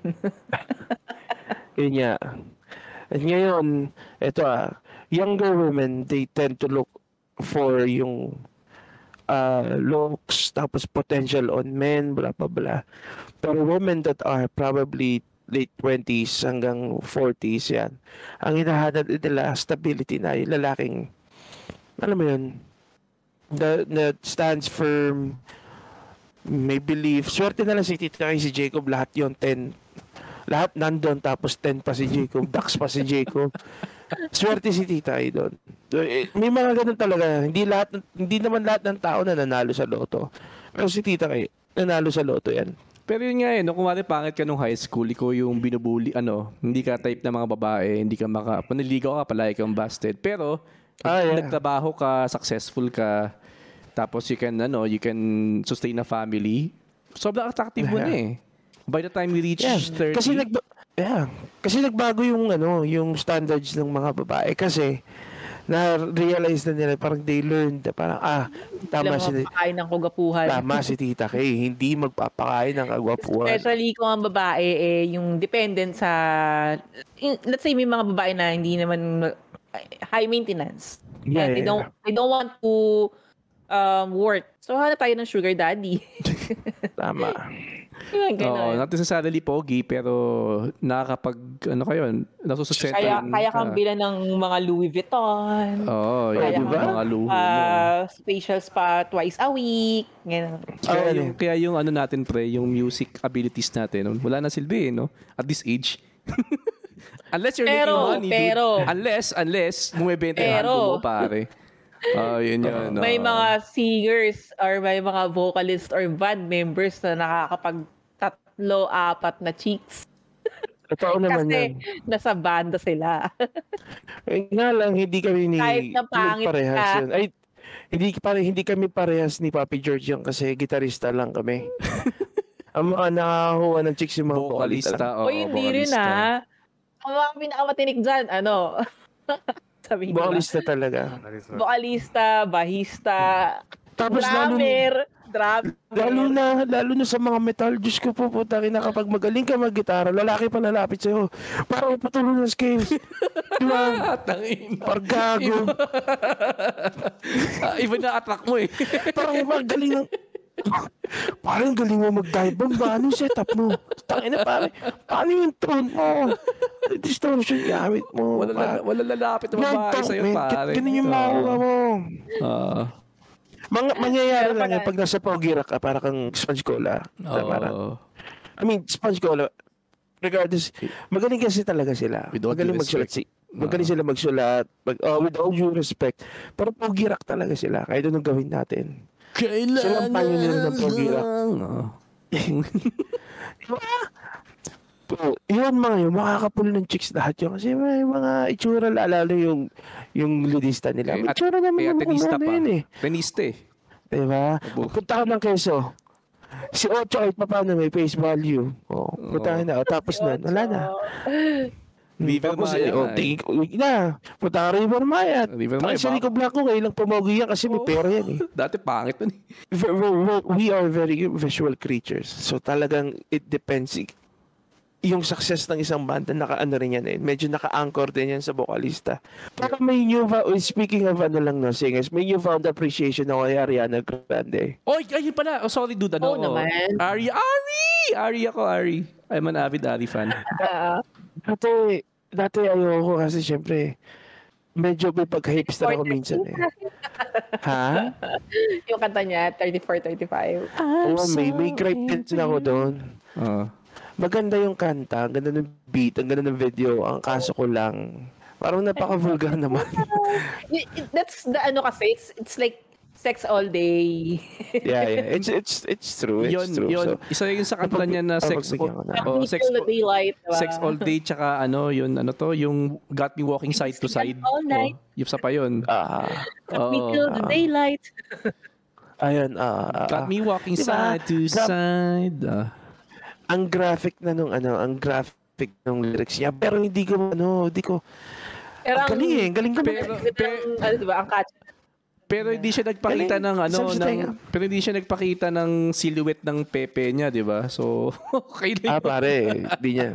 Yun nga. At ngayon, younger women, they tend to look for yung looks, tapos potential on men, blah, blah, blah. Pero women that are probably late 20s hanggang 40s, yan. Ang hinahanap nila, stability na, yung lalaking, alam mo yun, that stands firm, may belief. Swerte na lang si Tita Kay, si Jacob, lahat yon 10. Lahat nandun, tapos 10 pa si Jacob, Dax pa si Jacob. Swerte si Tita Kay doon. May mga ganun talaga. Hindi naman lahat ng tao na nanalo sa loto. Pero si Tita Kay, nanalo sa loto yan. Pero yun nga no, kung wari pangit ka nung high school, ikaw yung binubuli, hindi ka type ng mga babae, hindi ka paniligaw ka, palagi kang busted. Pero, nagtrabaho ka, successful ka, tapos you can sustain a family, sobrang attractive mo na eh. By the time you reach 30. Kasi nagbago yung standards ng mga babae kasi na-realize na nila, parang they learned, parang tama si ng kagapuhan. Tama si Tita Kay, hindi magpapakain ng kagwapuhan. Especially kung ang babae yung dependent sa, let's say may mga babae na hindi naman high maintenance. And they don't want to work. So hanap tayo ng sugar daddy. Tama. Not necessarily pogi, pero nakakapag, nasususeta. Kaya kang bilan ng mga Louis Vuitton. Kaya mga Louis. Facial spa twice a week. Kaya yung natin yung music abilities natin, wala na silbi, no? At this age. Unless you're making money, dude. Unless bumibenta yung hando mo, pare. Yun. May mga singers or may mga vocalist or band members na nakakapag 3-4 na chicks. Totoo naman kasi nasa banda sila. Nga lang, hindi kami kahit na pangit parehas ka. Ay, hindi kami parehas ni Papi George yan kasi gitarista lang kami. Ang mga nakakuha ng chicks yung mga vocalista. Hindi rin Ang mga pinakamatinik dyan, vocalista talaga. Vocalista, bahista, tapos drummer. Lalo na sa mga metal, Diyos ko po, putangin na kapag magaling ka mag-gitara, lalaki pa lalapit sa'yo. Parang patuloy ng scales. Diba? Parang gago. Iba na attract mo eh. Parang magaling ng... Parang galing mo mag-dive bomb ba? Anong setup mo? Tangina pare. Paano yung tone mo? Distortion gamit mo. Wala lalapit na babae sa'yo, pare. Ganun yung makuha mo. Mangyayari lang yan pag nasa pogi rack ka, para kang sponge cola. Sponge cola, regardless, magaling kasi talaga sila. Magaling magsulat magaling sila magsulat. With all due respect. Pero pogi rack talaga sila. Kahit anong gawin natin. Silang pioneer ng pogi rack. Yun makakapul ng chicks lahat yun. Kasi may mga itsura, lalo yung ludista nila. May itsura naman tenista pa. Yun eh. Tenista eh. Diba? Punta ka ng Quezon. Si Ocho kahit pa paano may face value. Punta ka na. Tapos na. Wala na. River Maya. Punta ka River Maya. Sa Rico Blanco, ngayon lang pumogi yan kasi may pera yan eh. Dati pangit nun eh. We are very visual creatures. So talagang it depends. Yung success ng isang banda, naka-ano rin yan eh. Medyo naka-anchor din yan sa vocalista. Pero may speaking of singers, may newfound appreciation ako kay Ariana Grande. Ayun pala. Sorry dude. Naman. Ari ako. I'm an avid Ari fan. Dati ayoko kasi syempre, medyo may pag-hipster ako minsan eh. Ha? Yung kanta niya, 34-35. May gripe din ako doon. Maganda yung kanta, ang ganda ng beat, ang ganda ng video. Ang kaso ko lang, parang napaka-vulgar naman. That's the kasi, it's like sex all day. Yeah. It's true. It's true. So, isa yun sa kanta niya na sex all day, tsaka yung Got Me Walking Side to Side. All night. Yung sa pa yun. Got me till the daylight. Ayun. Got me walking side to side. Ang graphic na ang graphic ng lyrics niya, pero hindi ko galing ko. Diba, ang catchy. Pero hindi siya nagpakita pero hindi siya nagpakita ng silhouette ng pepe niya, 'di ba? So, okay lang. Pare, hindi niya.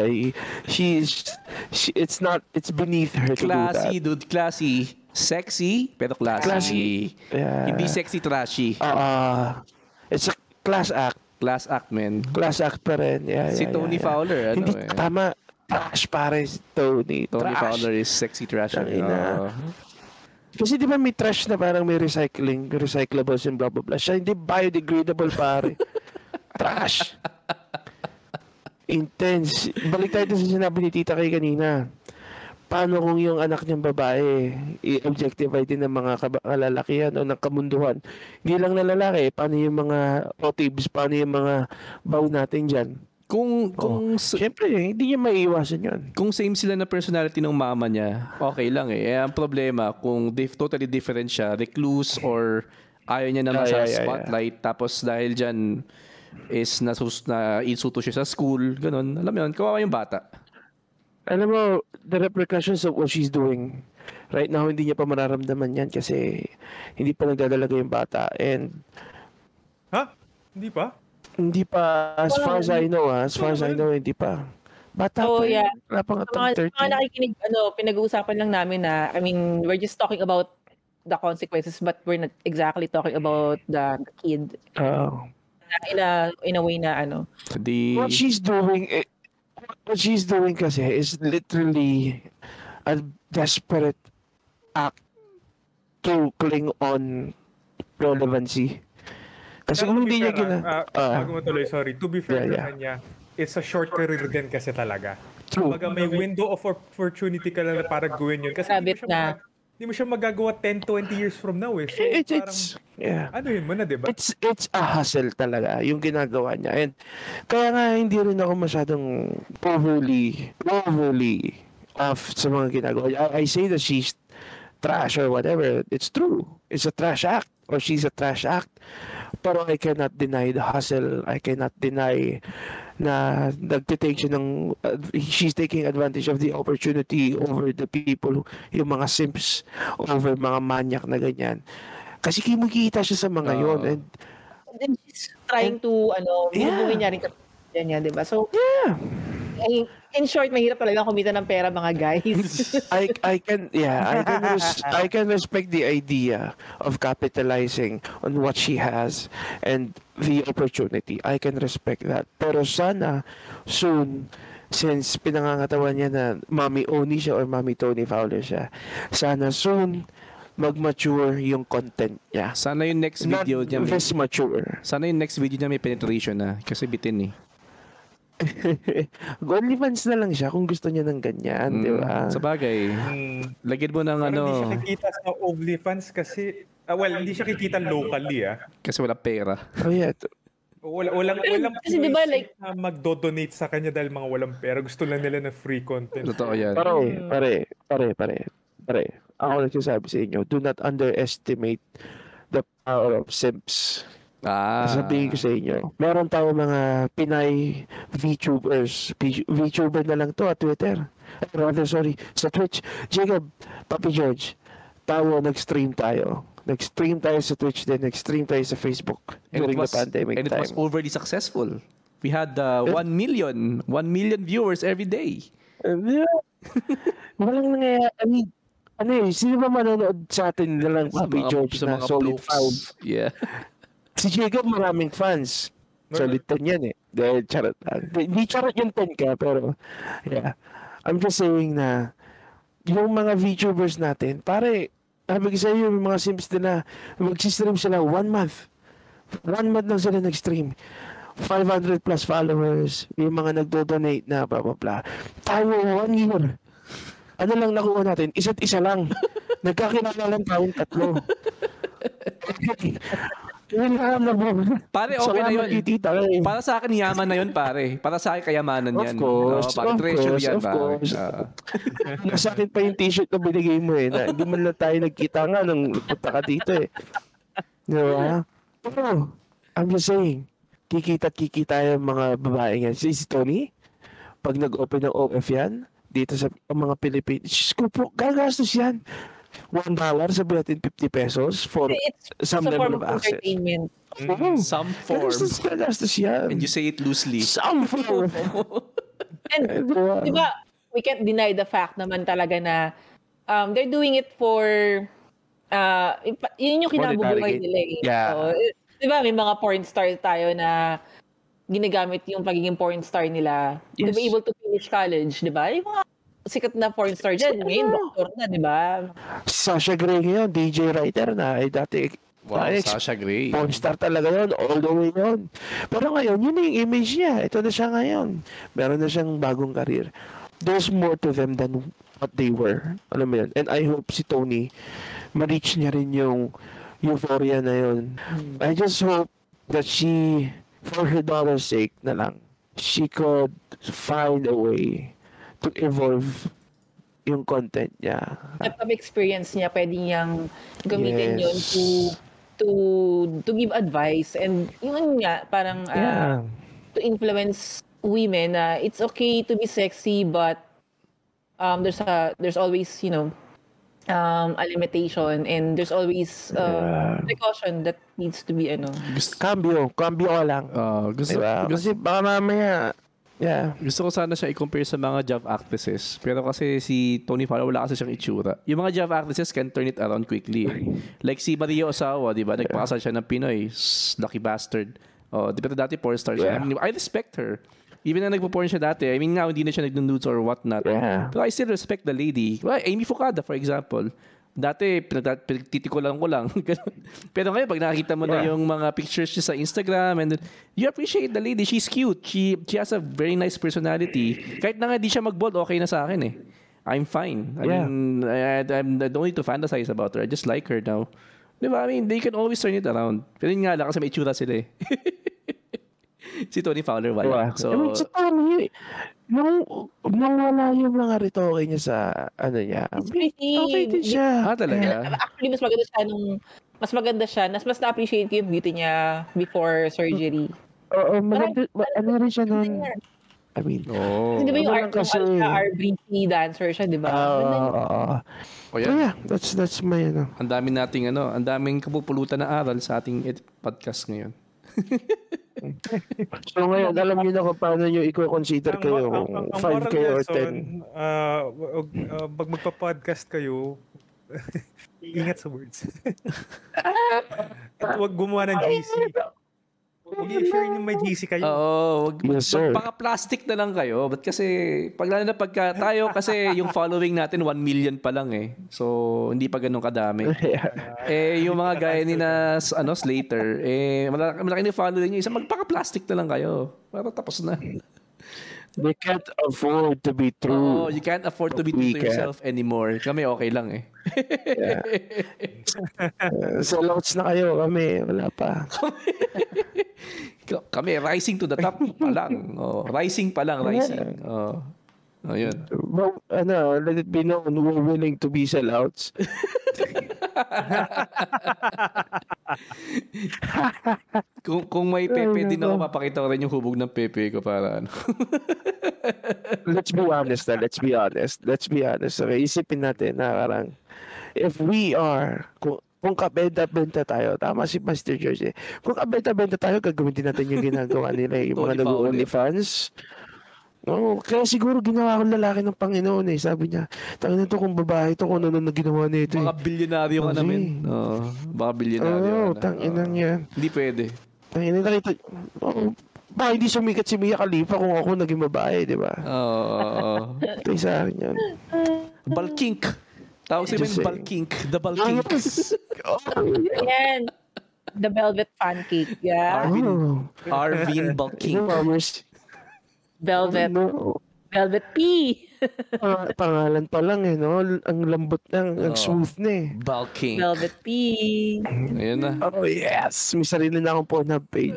It's beneath her classy, to do that. Dude, classy. Sexy, pero classy. Yeah. Hindi sexy trashy. It's a class act. Class act, man. Class act pa rin. Si Tony Fowler, hindi tama. Trash pare si Tony. Tony Fowler is sexy trash. Kasi di ba may trash na parang may recyclables and blah blah blah. Siya hindi biodegradable pare. Trash. Intense. Balik tayo sa sinabi ni Tita Kay kanina. paano kung yung anak niyang babae i-objectify din ng mga kalalakihan o ng kamunduhan? Hindi lang na lalaki, paano yung mga otibs, paano yung mga baw natin dyan? Siyempre, hindi niya maiiwasan yun. Kung same sila na personality ng mama niya, okay lang eh. Ang problema, kung totally different siya, recluse or ayaw niya naman sa spotlight, tapos dahil dyan is na-insulto siya sa school, ganun. Alam mo yun, kawawa yung bata. Alam mo, the repercussions of what she's doing right now, hindi niya pa mararamdaman yan kasi hindi pa nagdadalaga yung bata. And Hindi pa? hindi pa, as far as I know, hindi pa. Bata pa yeah. Wala pang atong 13. Mga nakikinig, pinag-uusapan lang namin na, I mean, we're just talking about the consequences, but we're not exactly talking about the kid. In a way na What she's doing kasi is literally a desperate act to cling on relevancy. Kasi kung hindi niya bago mo tuloy, sorry. To be fair sa kanya, it's a short career din kasi talaga. Kumbaga may window of opportunity ka lang para gawin yun. Kasi hindi mo siya magagawa 10-20 years from now eh. So ano yun mo na, diba? It's a hustle talaga yung ginagawa niya. And kaya nga hindi rin ako masyadong overly off sa mga ginagawa. I say that she's trash or whatever. It's true. It's a trash act or she's a trash act. Pero I cannot deny the hustle. I cannot deny na nagtitake siya she's taking advantage of the opportunity over the people, yung mga simps, over mga manyak na ganyan. Kasi kumikita siya sa mga yon. And then she's trying to, bubuhin niya rin niya, di ba? So, in short, mahirap talaga kumita ng pera, mga guys. I can respect the idea of capitalizing on what she has and the opportunity. I can respect that. Pero sana soon, since pinangangatawan niya na Mommy Oni siya or Mommy Tony Fowler siya, sana soon mag-mature yung content niya. Sana yung next video niya mature. Sana yung next video niya may penetration na kasi bitin eh. OnlyFans na lang siya kung gusto niya ng ganyan, di ba? Sa bagay. Lagyan mo ng hindi siya kikita sa OnlyFans kasi hindi siya kikita locally kasi wala pera. Walang kasi diba like na magdo-donate sa kanya dahil mga walang pera. Gusto lang nila na free content. Totoo yan. Pare. Ako nagsasabi sa inyo, do not underestimate the power of simps. Sabihin ko sa inyo, meron tayo mga Pinay VTubers. VTuber na lang to at Twitter. Sa Twitch. Jacob, Papi George, nag-stream tayo. Nag-stream tayo sa Twitch din, nag-stream tayo sa Facebook during the pandemic time. And it was overly successful. We had 1 million viewers every day. Walang nangyayari. Sino ba manonood sa atin na lang, Papi George, na solid fans? Yeah. Si Jacob maraming fans. Solid 10 yan eh. Dahil charot lang. Hindi charot yung 10 ka, pero yeah. I'm just saying na yung mga VTubers natin, pare, sabi ko sa'yo, yung mga simps na mag-stream sila 1 month. 1 month lang sila nag-stream. 500 plus followers. Yung mga nagdo-donate na blah blah blah. Tayo 1 year. Ano lang nakuha natin? Isa't isa lang. Nagkakilala lang tayong 3. Pare, okay na yun. Para sa akin, yaman na yun, pare. Para sa akin, kayamanan yan. Of treasure yan, course. Nasa akin pa yung t-shirt na binigay mo eh. Na, hindi man lang tayo nagkita nga nung punta ka dito eh. Diba? Pero, I'm just saying, kikita yung mga babae yan. Si Tony, pag nag-open ng OF yan, dito sa mga Pilipinas, gagastos yan. $1, sabi natin 50 pesos for some level of access. Some form. Gagastos yan. And you say it loosely. Some form. And, diba, we can't deny the fact naman talaga na they're doing it for, yun yung kinabubuhay nila eh. Yeah. So, diba, may mga porn stars tayo na ginagamit yung pagiging porn star nila to be able to finish college, diba? Yung mga sikat na porn star dyan, ngayon doktor na, diba? Sasha Grey ngayon, DJ writer na, dati Sasha Grey. Porn star talaga yun, all the way yun. Pero ngayon, yun yung image niya. Ito na siya ngayon. Meron na siyang bagong career. There's more to them than what they were. Alam mo yun? And I hope si Tony, ma-reach niya rin yung euphoria na yun. I just hope that she, for her daughter's sake na lang, she could find a way to evolve yung content niya. Type of experience niya, pwede niyang gamitin yun Yes. to give advice. And yun nga, parang to influence women na it's okay to be sexy, but there's always, a limitation, and there's always precaution that needs to be Cambio ka lang. Gusto, Diba? gusto, Kasi baka mamaya, gusto ko sana siya i-compare sa mga Jav actresses. Pero kasi si Tony Fowler, wala kasi siyang itsura. Yung mga Jav actresses can turn it around quickly. Like si Maria Ozawa, di ba? Nagpakasal siya ng Pinoy. Lucky bastard. Di ba dati porn star siya? I respect her. Even na nagpo-porn siya dati, I mean nga hindi na siya nag-nudes or whatnot. Yeah. But I still respect the lady. Well, Amy Fukada, for example. Dati, pinagtitikulan ko lang. Pero ngayon, pag nakikita mo na yung mga pictures niya sa Instagram, and you appreciate the lady. She's cute. She has a very nice personality. Kahit na nga di siya mag-bold, okay na sa akin eh. I'm fine. I mean, I don't need to fantasize about her. I just like her now. Diba? I mean, they can always turn it around. Pero yun nga lang, kasi may itsura sila eh. Si Tony Fowler wala. So, I mean, sa Tony, nung wala yung mga retoke niya sa niya. it's pretty. Okay din siya. talaga? Actually, mas maganda siya. Mas na-appreciate ko yung beauty niya before surgery. Oo, maganda. Ano rin siya nun? I mean, Kasi di ba yung R-Breezy dancer siya, di ba? yeah, that's my Ang daming kapupulutan na aral sa ating podcast ngayon. So ngayon, alam niyo na kung paano nyo i-consider kayo, 5 kayo or 10. Pag magpa-podcast kayo, ingat sa words. At huwag gumawa ng GC. Huwag i-share yung may GC kayo. Oo, Yes, sir. magpaka-plastic na lang kayo. But kasi, lalo na pagka tayo, kasi yung following natin, 1 million pa lang eh. So, hindi pa ganun kadami. Yung mga gaya ni na, Slater, malaki na following nyo. Isa, magpaka-plastic na lang kayo. Para tapos na. They can't afford to be true. You can't afford to be true to yourself anymore. Kami okay lang eh. Sellouts na kayo, kami, wala pa. Kami, rising to the top pa lang. Rising pa lang. Yun. Let it be known, we're willing to be sellouts. Kung may pepe din ako, papakita ko rin yung hubog ng pepe ko para Let's be honest. Okay, isipin natin na parang if we are, kung kabenta-benta tayo, tama si Master George eh. Kung kabenta-benta tayo, gagawin din natin yung ginagawa nila, yung mga nag-OnlyFans. No, kaya siguro ginawa akong lalaki ng Panginoon eh. Sabi niya, tangin na to kung babae to, kung ano na ginawa nito eh. Baka bilyonaryo ka namin. Baka bilyonaryo ka na. Tangin yan. Hindi pwede. Tangin na nakita. Baka hindi sumikat si Mia Khalifa kung ako naging babae, di ba? Ito yung sa akin yun. Balkink. Tawag sa yung Balkink. The Balkink. Yan. The Velvet Pancake. Yeah. Arvin Balkink. Velvet. Velvet P. Pangalan pa lang eh, no? Ang lambot lang, ang smooth na eh. Balkink. Velvet P. Ayun na. Oh yes! May sarili na akong Pornhub page.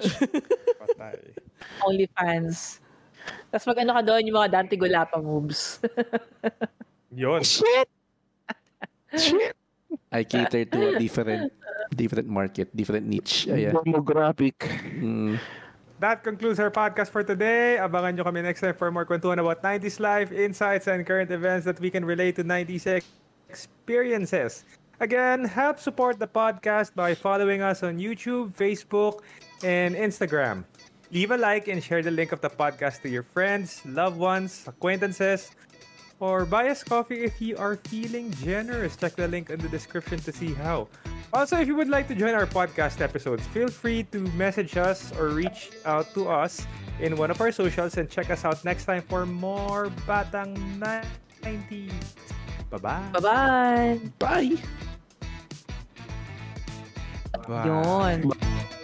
OnlyFans. Tapos mag-ano ka doon, yung mga Dante Gulapa moves. Yun. Shit! I cater to a different market, different niche. Ayan. Demographic. That concludes our podcast for today. Abangan nyo kami next time for more kwentuhan about 90s life, insights, and current events that we can relate to 90s experiences. Again, help support the podcast by following us on YouTube, Facebook, and Instagram. Leave a like and share the link of the podcast to your friends, loved ones, acquaintances, or buy us coffee if you are feeling generous. Check the link in the description to see how. Also, if you would like to join our podcast episodes, feel free to message us or reach out to us in one of our socials, and check us out next time for more Batang 90s. Bye-bye. Bye-bye. Bye. Bye. Yun.